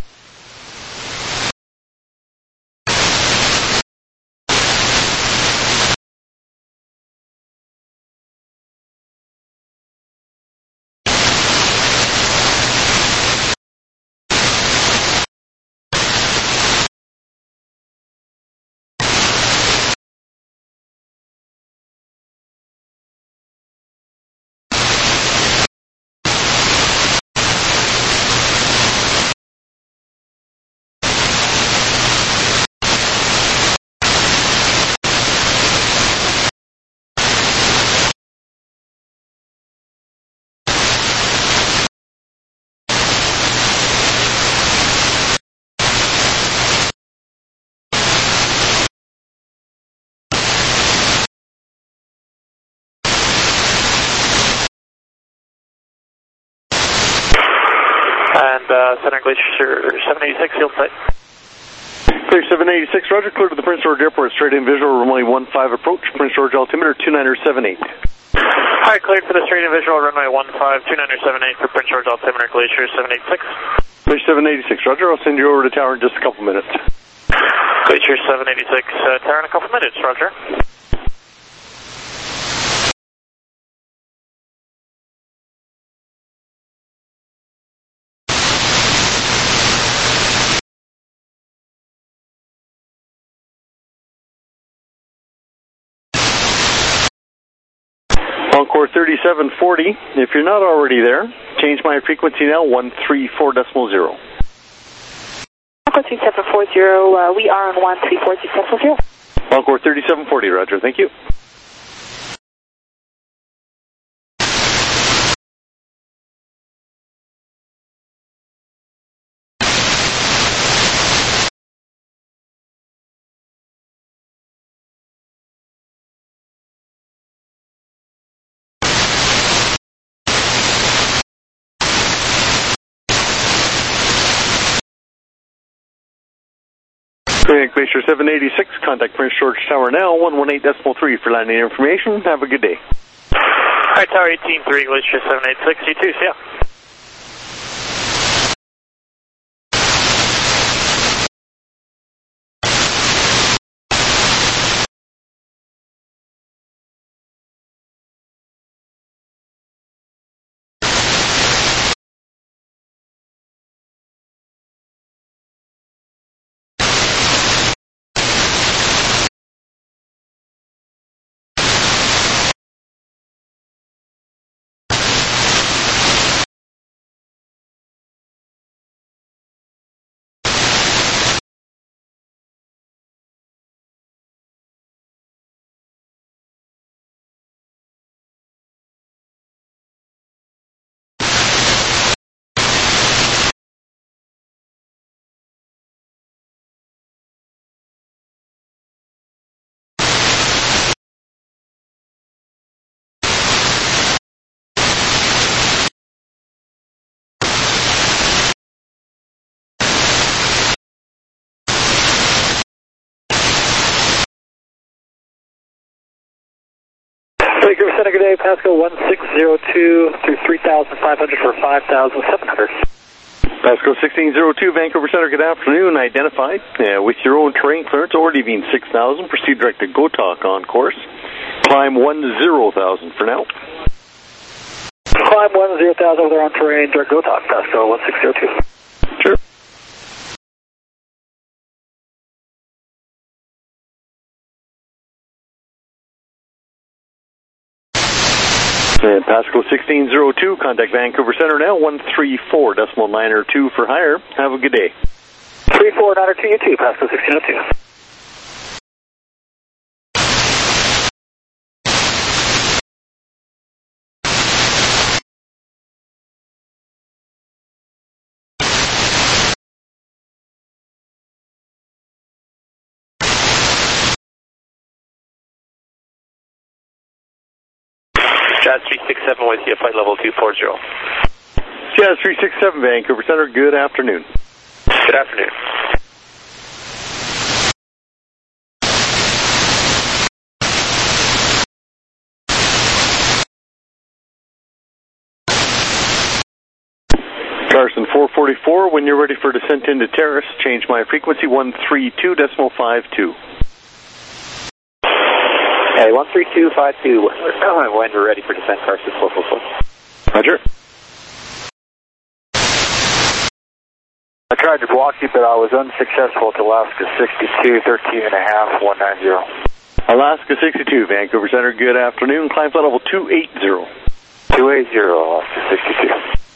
And uh, center Glacier seven eighty-six, field site. Glacier seven eighty-six, roger, clear to the Prince George Airport, straight in visual, runway one five approach, Prince George altimeter two nine seven eight. All right, cleared for the straight in visual, runway one five, two nine seven eight for Prince George altimeter, Glacier seven eighty-six. Glacier seven eighty-six, roger, I'll send you over to tower in just a couple minutes. Glacier seven eighty-six, uh, tower in a couple minutes, roger. Encore thirty-seven forty, if you're not already there, change my frequency now, one three four decimal zero. Encore three seven four zero, uh, we are on one three four decimal zero. Encore thirty-seven forty, roger, thank you. Glacier seven eighty-six, contact Prince George Tower now, one one eight decimal three for landing information. Have a good day. All right, Tower eighteen three, Glacier seven eighty-six, you too, see ya. Vancouver Center, good day, Pasco one six zero two through three thousand five hundred for five thousand seven hundred. Pasco sixteen oh two, Vancouver Center, good afternoon. Identified uh, with your own terrain clearance, already being six thousand. Proceed direct to Gotok on course. Climb one zero thousand for now. Climb one zero thousand with our on terrain, direct Gotok, Pasco one six zero two. Sure. And Pasco sixteen oh two, contact Vancouver Center now, one three four decimal nine or two for higher. Have a good day. three four nine or two, you two, Pasco sixteen oh two. Jazz three six seven with you, flight level two four zero. Jazz three six seven, Vancouver Center, good afternoon. Good afternoon. Carson four forty-four, when you're ready for descent into terrace, change my frequency one three two decimal five two. Okay, one three two five two, when we're ready for descent, Carson four four four. Roger. I tried to block you, but I was unsuccessful to Alaska sixty-two, thirteen and a half, one nine zero. Alaska sixty-two, Vancouver Center, good afternoon. Climb flight level two eighty. two eighty, Alaska sixty-two.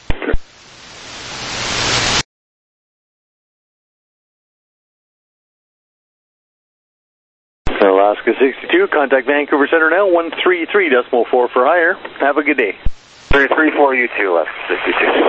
Alaska sixty-two, contact Vancouver Center now, one three three decimal four for higher. Have a good day. three three four, you two, Alaska sixty-two.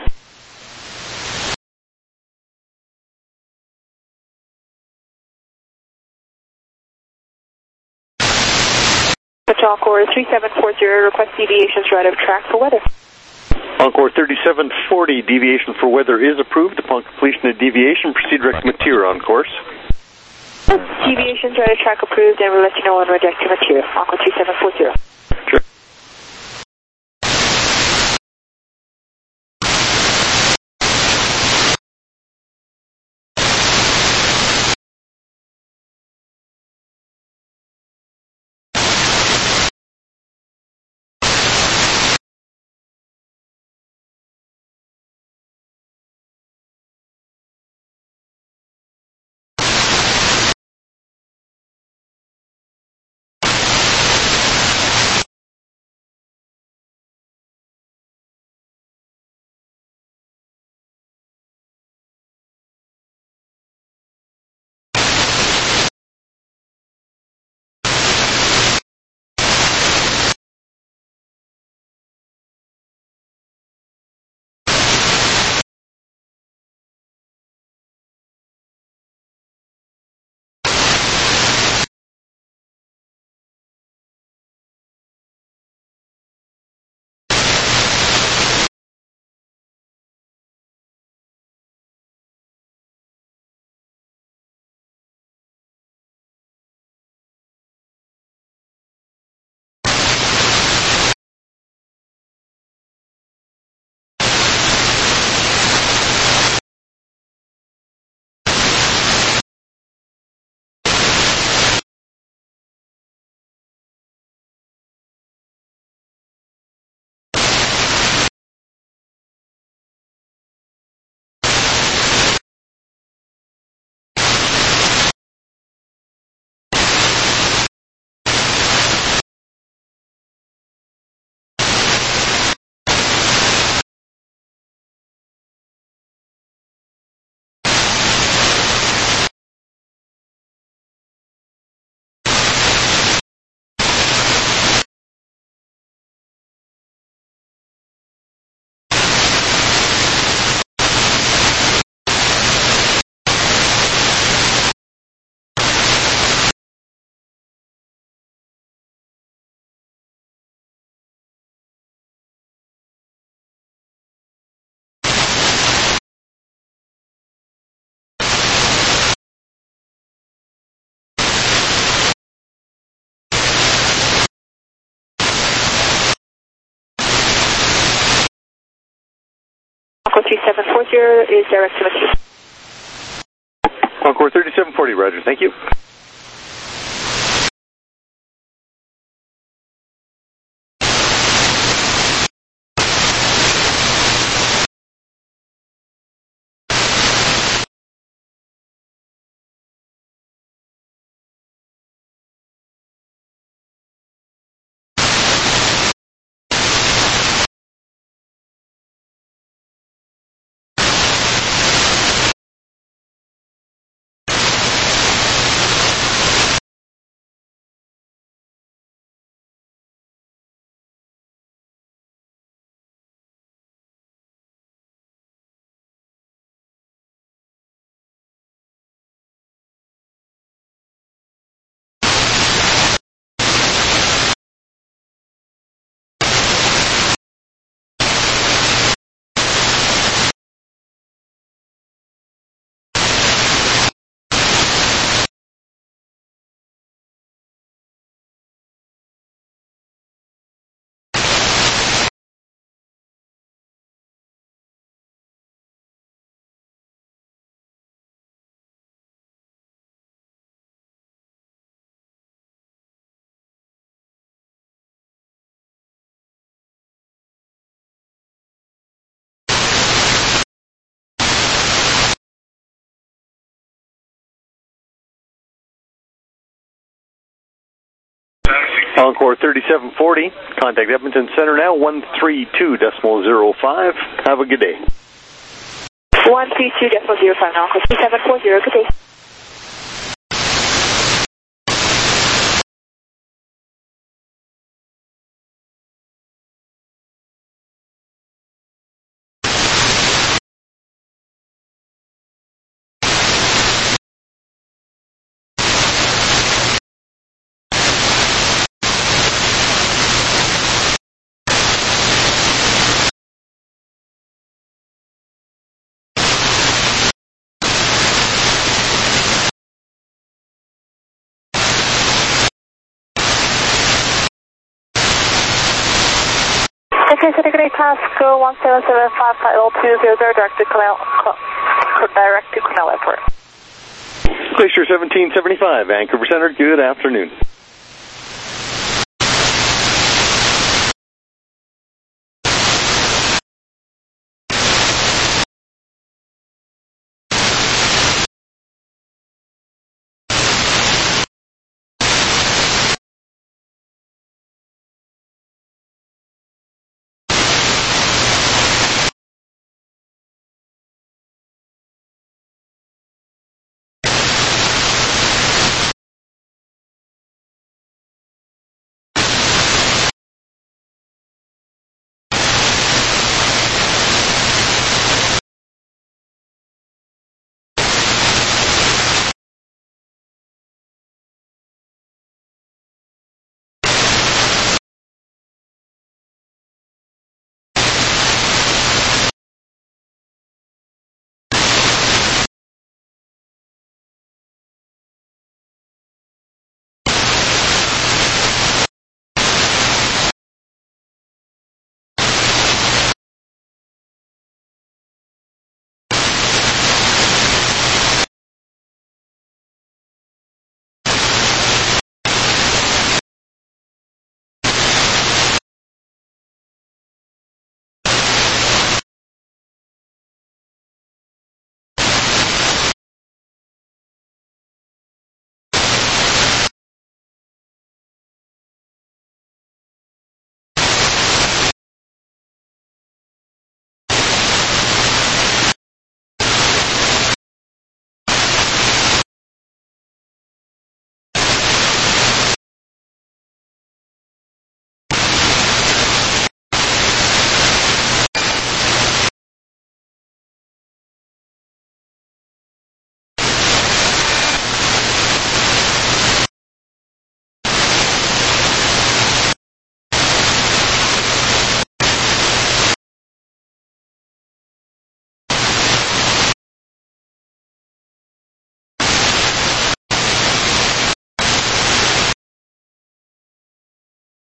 Encore three seven four zero, request deviations right of track for weather. Encore thirty-seven forty, deviation for weather is approved. Upon completion of deviation, proceed direct to Mateer on course. Deviations right of track approved, and we'll let you know when we're direct to Mateer. Encore three seven four zero. Sure. three seven four zero is direct to Mateo. Encore thirty-seven forty, roger, thank you. Encore thirty-seven forty, contact Edmonton Center now, one three two decimal zero five. Have a good day. one three two decimal zero five, Encore three seven four zero, good day. Okay, so the great task, go one seven seven five five zero two zero zero, direct to Cornell, direct to Cornell Airport. Glacier seventeen seventy-five, Vancouver Center, good afternoon.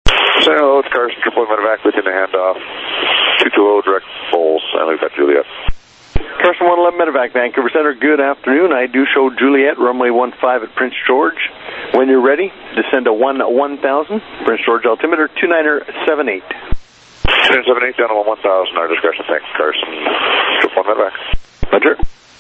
San Jose, Carson, triple medevac within the handoff. two two zero, direct Bowles, and leave that Juliet. Carson one eleven Medevac, Vancouver Center, good afternoon. I do show Juliet, runway one five at Prince George. When you're ready, descend to one one thousand, Prince George altimeter two nine seven eight. two nine seven eight, down to one thousand, our discretion, thanks, Carson. Trip one Medevac. Roger.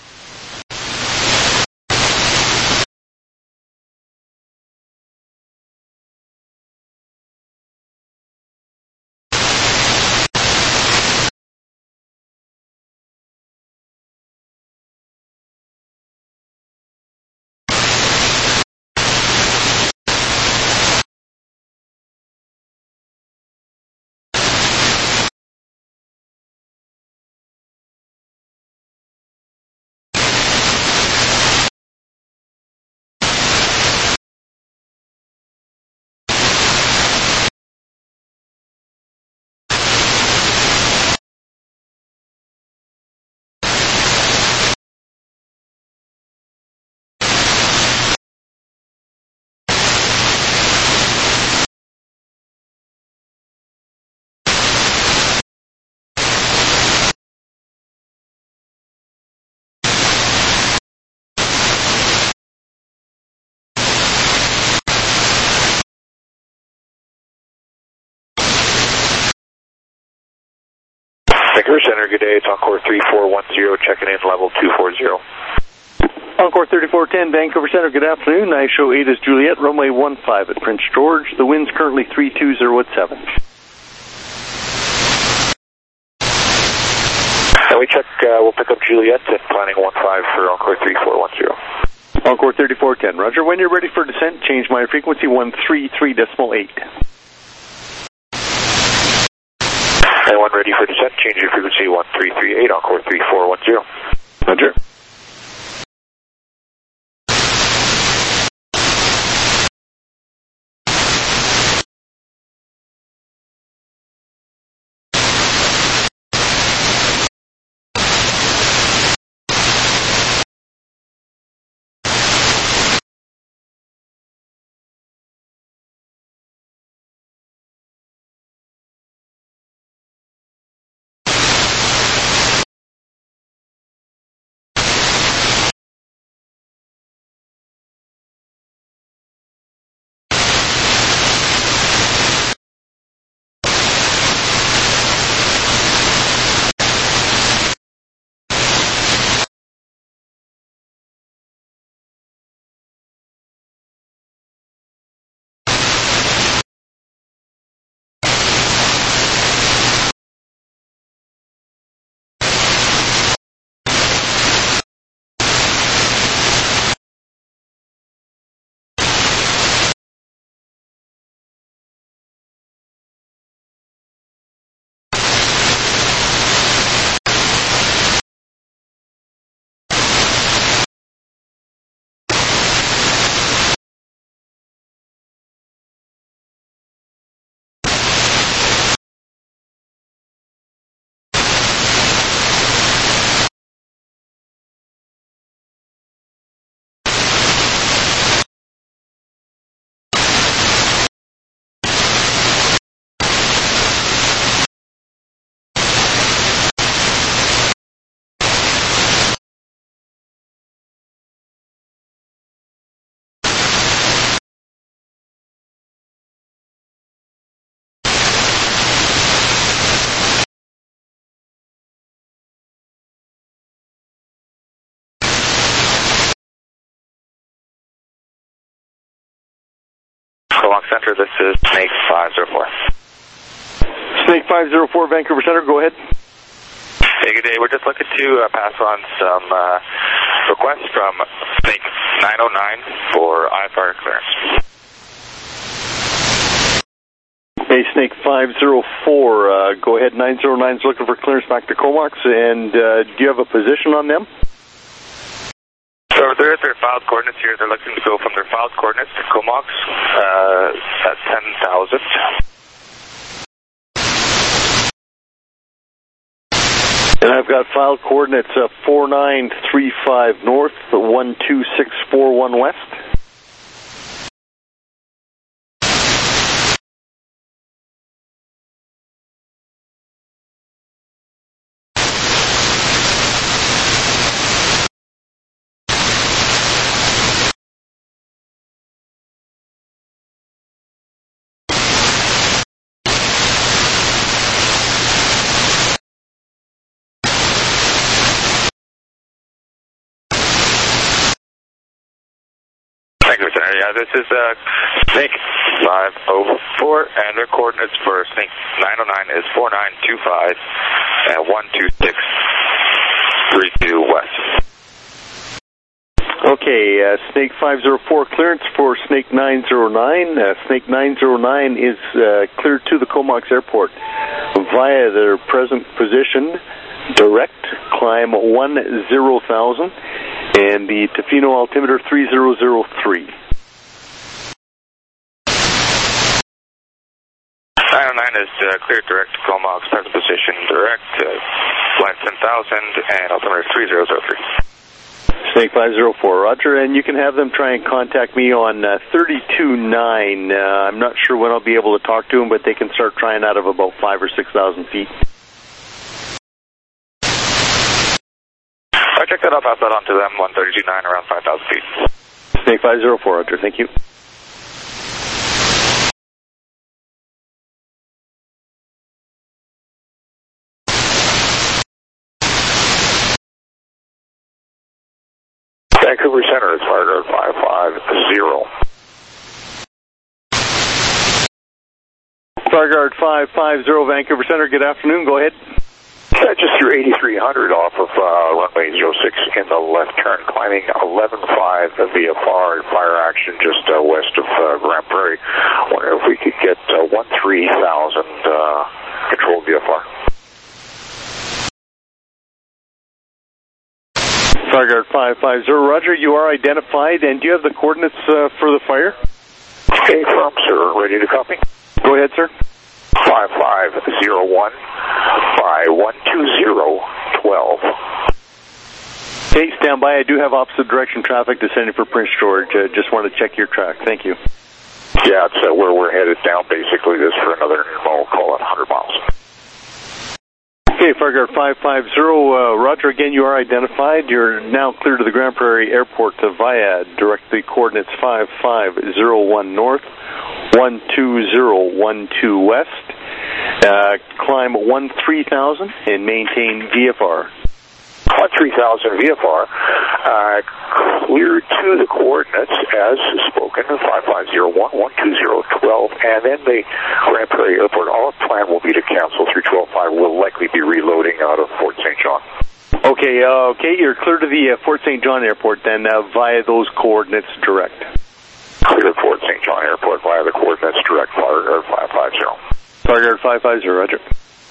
Vancouver Center, good day. It's Encore three four one zero, checking in level two four zero. Encore thirty-four ten, Vancouver Center, good afternoon. I show eight as Juliet, runway one five at Prince George. The wind's currently three two zero at seven. And we check, uh, we'll pick up Juliet and planning one five for Encore three four one zero. Encore thirty-four ten, roger. When you're ready for descent, change my frequency one three three decimal eight. And when ready for descent, change your frequency one three three eight, Encore three four one zero. Roger. Comox Center, this is Snake five zero four. Snake five zero four, Vancouver Center, go ahead. Hey, good day. We're just looking to uh, pass on some uh, requests from Snake nine oh nine for I F R clearance. Hey, Snake five zero four, uh, go ahead. nine oh nine is looking for clearance back to Comox, and uh, do you have a position on them? So they're at their filed coordinates here. They're looking to go from their filed coordinates to Comox uh, at ten thousand. And I've got filed coordinates uh, four nine three five north, one two six four one west. Yeah, this is uh, Snake five oh four, and their coordinates for Snake nine oh nine is four nine two five and one two six three two west. Okay, uh, Snake five oh four clearance for Snake nine oh nine. Uh, Snake nine oh nine is uh, cleared to the Comox Airport via their present position. Direct, climb one zero thousand, and the Tofino altimeter three zero zero three. nine oh nine is uh, cleared direct to Comox, present position direct, uh, flight ten thousand, and altimeter three zero zero three. Snake five oh four, roger, and you can have them try and contact me on uh, thirty-two nine. Uh, I'm not sure when I'll be able to talk to them, but they can start trying out of about five or six thousand feet. I checked that up, I'll pass that on to them, one thirty-two nine, around five thousand feet. Snake five oh four, roger, thank you. Vancouver Center is Fireguard five five zero. Fireguard five five zero, Vancouver Center, good afternoon, go ahead. Uh, just through eighty-three hundred off of uh, runway zero six in the left turn, climbing eleven five via far fire action just uh, west of uh, Grand Prairie. Wonder if we could get uh, one three thousand uh, control V F R. Fireguard five five zero, roger, you are identified, and do you have the coordinates uh, for the fire? Okay, firm, sir, ready to copy? Go ahead, sir. five five zero one by one two zero twelve. Okay, stand by. I do have opposite direction traffic descending for Prince George. Uh, just want to check your track. Thank you. Yeah, it's uh, where we're headed down. Basically, this for another, we'll call it one hundred miles. Okay, Fireguard five five zero, uh, roger, again, you are identified. You're now clear to the Grand Prairie Airport to Viad. Direct the coordinates five five zero one north, one two zero one two west. Uh, climb one three thousand and maintain V F R. one three thousand V F R, uh, clear to the coordinates as spoken, five five zero one, one two zero twelve, and then the Grand Prairie Airport, all plan will be to cancel through twelve five. We'll likely be reloading out of Fort Saint John. Okay, uh, okay, you're clear to the uh, Fort Saint John Airport then uh, via those coordinates direct. Clear to Fort Saint John Airport via the coordinates direct, Fireguard five five zero. Fireguard five five zero, roger.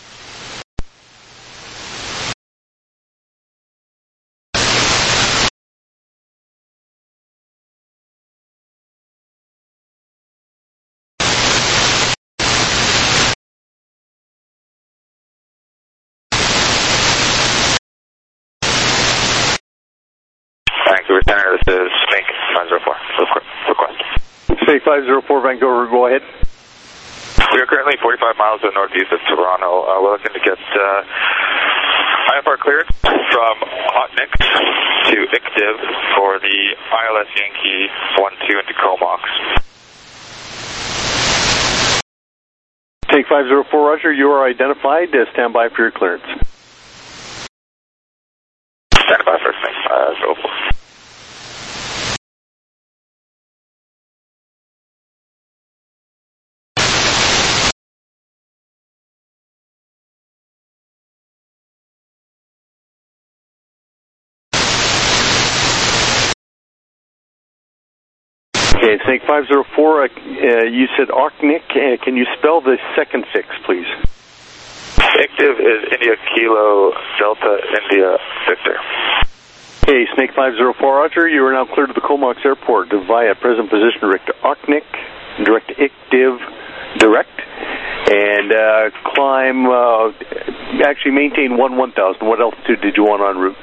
Vancouver Center, this is Snake five oh four. Request. Snake five oh four, Vancouver, go ahead. We are currently forty-five miles to the northeast of Toronto. Uh, we're looking to get uh, I F R clearance from Hotnik to I C D I V for the I L S Yankee one two into Comox. Take five oh four, roger, you are identified. Uh, stand by for your clearance. Stand by for Snake five oh four. Okay, Snake five oh four, uh, uh, you said Arknik. Uh, can you spell the second fix, please? I C D I V is India Kilo Delta India Victor. Okay, Snake five oh four, roger, you are now clear to the Comox Airport via present position direct to Arknik, direct to I C D I V direct, and uh, climb, uh, actually maintain one one thousand. What altitude did you want en route?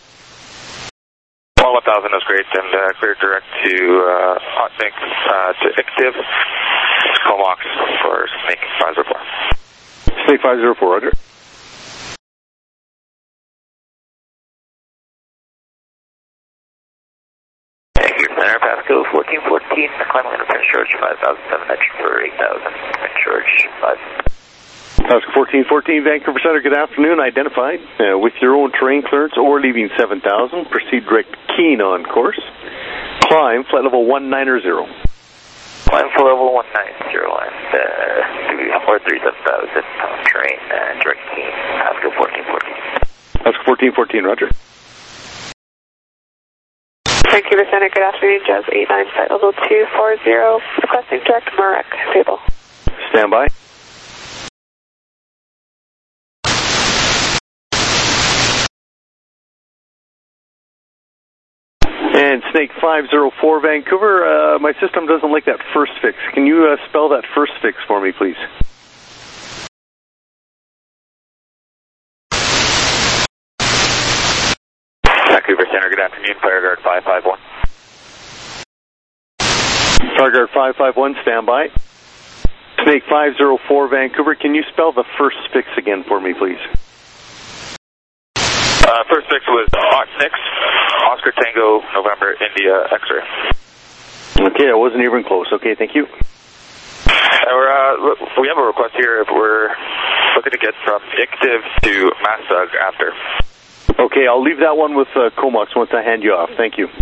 one thousand is great, and uh, clear direct to uh, Hotnik uh, to I C D I V, Comox for Snake five oh four. Snake five oh four, roger. Thank you, Center, Pasco fourteen fourteen, climbing into Prince George five thousand seven, entry for eight thousand, Prince George five. Pasco fourteen fourteen, Vancouver Center, good afternoon, identified. Uh, with your own terrain clearance or leaving seven thousand, proceed direct Keene on course. Climb, flight level one nine zero. Climb for level one nine zero and uh, four three seven thousand, terrain, uh, direct team, Pasco fourteen fourteen. Pasco fourteen fourteen, roger. Vancouver Center, good afternoon, Jazz eight nine, flight level two four zero, requesting direct Murek, table. Stand by. And Snake five zero four, Vancouver, uh, my system doesn't like that first fix. Can you uh, spell that first fix for me, please? Vancouver Center, good afternoon, Fireguard five five one. Fireguard five five one, stand by. Snake five zero four, Vancouver, can you spell the first fix again for me, please? Uh, first fix was Oxnix, Oscar Tango, November, India, X-ray. Okay, I wasn't even close. Okay, thank you. Uh, we're, uh, we have a request here if we're looking to get from Ictiv to Massug after. Okay, I'll leave that one with uh, Comox once I hand you off. Thank you.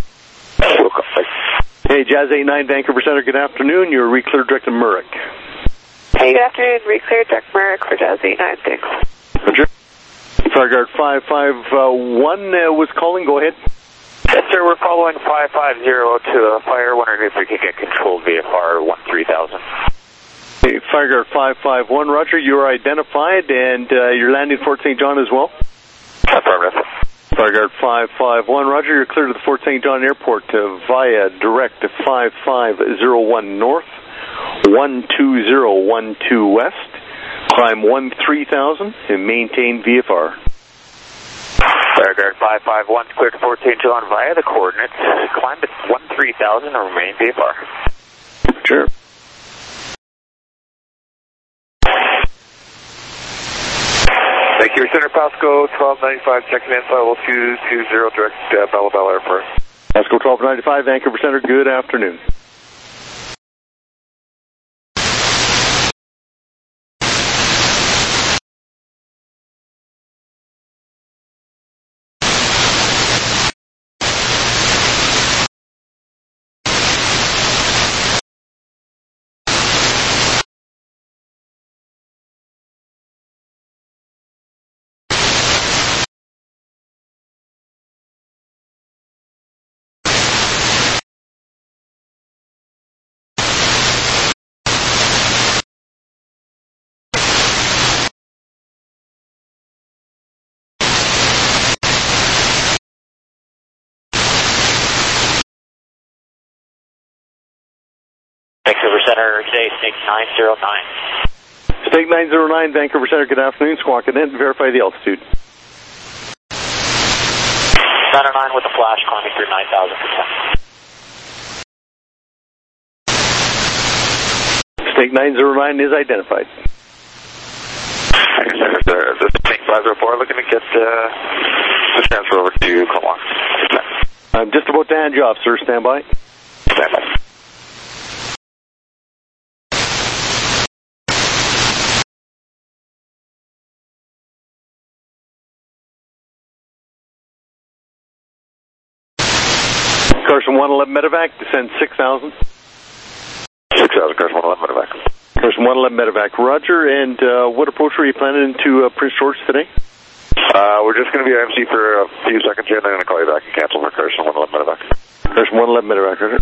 Hey, Jazz eight nine, Vancouver Center, good afternoon. You're re-cleared direct to Murek. Hey, good afternoon, re-cleared direct Murek for Jazz eight nine, thanks. Roger. Fireguard five five one uh, was calling. Go ahead. Yes, sir. We're following five five zero to a fire. Wondering if we can get controlled V F R one three thousand. Hey, Fireguard five five one, Roger. You are identified, and uh, you're landing Fort Saint John as well? Affirmative. Fireguard five five one, Roger. You're clear to the Fort Saint John Airport uh, via direct to five five zero one north, one two zero one two west. Climb one three thousand and maintain V F R. Fireguard five five one, clear to Fort Saint John via the coordinates. Climb to one three thousand and remain V F R. Sure. Thank you, Center Pasco twelve ninety-five, checking in, flight level two two zero, direct uh, Bella Bella Airport. Pasco twelve ninety-five, Vancouver Center, good afternoon. Vancouver Center, today, Snake nine zero nine. Snake nine zero nine, Vancouver Center, good afternoon. Squawk it in, verify the altitude. nine oh nine with a flash, climbing through nine thousand percent. Snake nine zero nine is identified. This is Snake five zero four, looking to get uh, the transfer over to Comox. I'm just about to hand you off, sir. Stand by. Stand by. Carson one eleven medevac, descend six thousand. six thousand, Carson one eleven medevac. Carson one eleven medevac, Roger. And uh, what approach are you planning into uh, Prince George today? Uh, we're just going to be M C for a few seconds here, and then I'm going to call you back and cancel for Carson one eleven medevac. Carson one eleven medevac, Roger.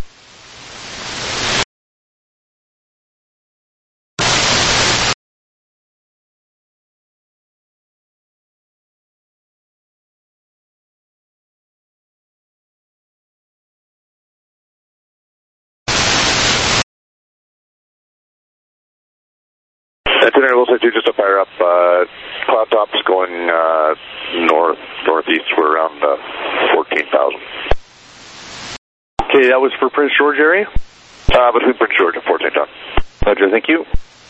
Itinerary will set you just to fire up. Uh, cloud tops going uh, north, northeast. We're around uh, fourteen thousand. Okay, that was for Prince George area? Uh, between Prince George and Fort Saint John. Roger, thank you.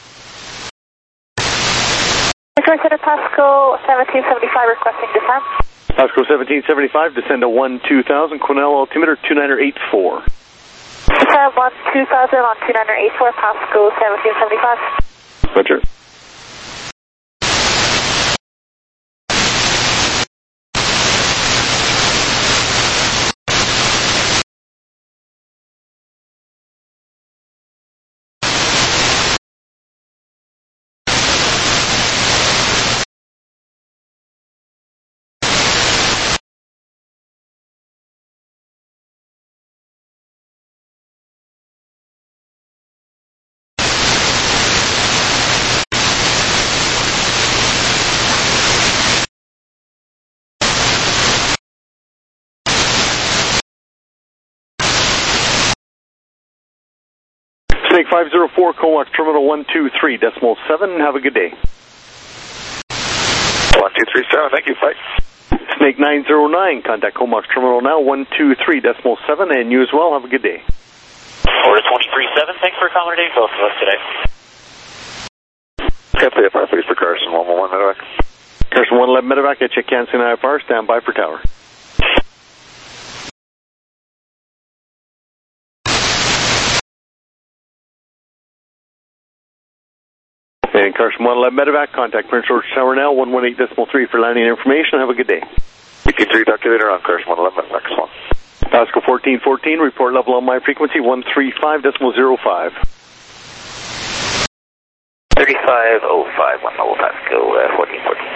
Center Pasco seventeen seventy-five, requesting descent. Pasco seventeen seventy-five, descend to one two thousand, Quesnel altimeter two nine eight four. Descend one two thousand on two nine eight four, Pasco seventeen seventy-five. Roger. Snake five zero four, Comox Terminal one two three decimal seven. Have a good day. one two three seven, thank you, bye. Snake nine zero nine, contact Comox Terminal now one two three decimal seven, and you as well. Have a good day. Order twenty-three seven, thanks for accommodating both of us today. F A F R, please, for Carson one one one medevac. Carson one eleven medevac, I check canceling I F R, stand by for tower. And Carson one eleven medevac, contact Prince George Tower now, one one eight decimal three for landing information. Have a good day. B Q three, talk to you later on Carson one eleven medevac, come on. Pasco fourteen fourteen, report level on my frequency, one three five decimal zero five. thirty-five oh five, one level Pasco, uh, fourteen fourteen.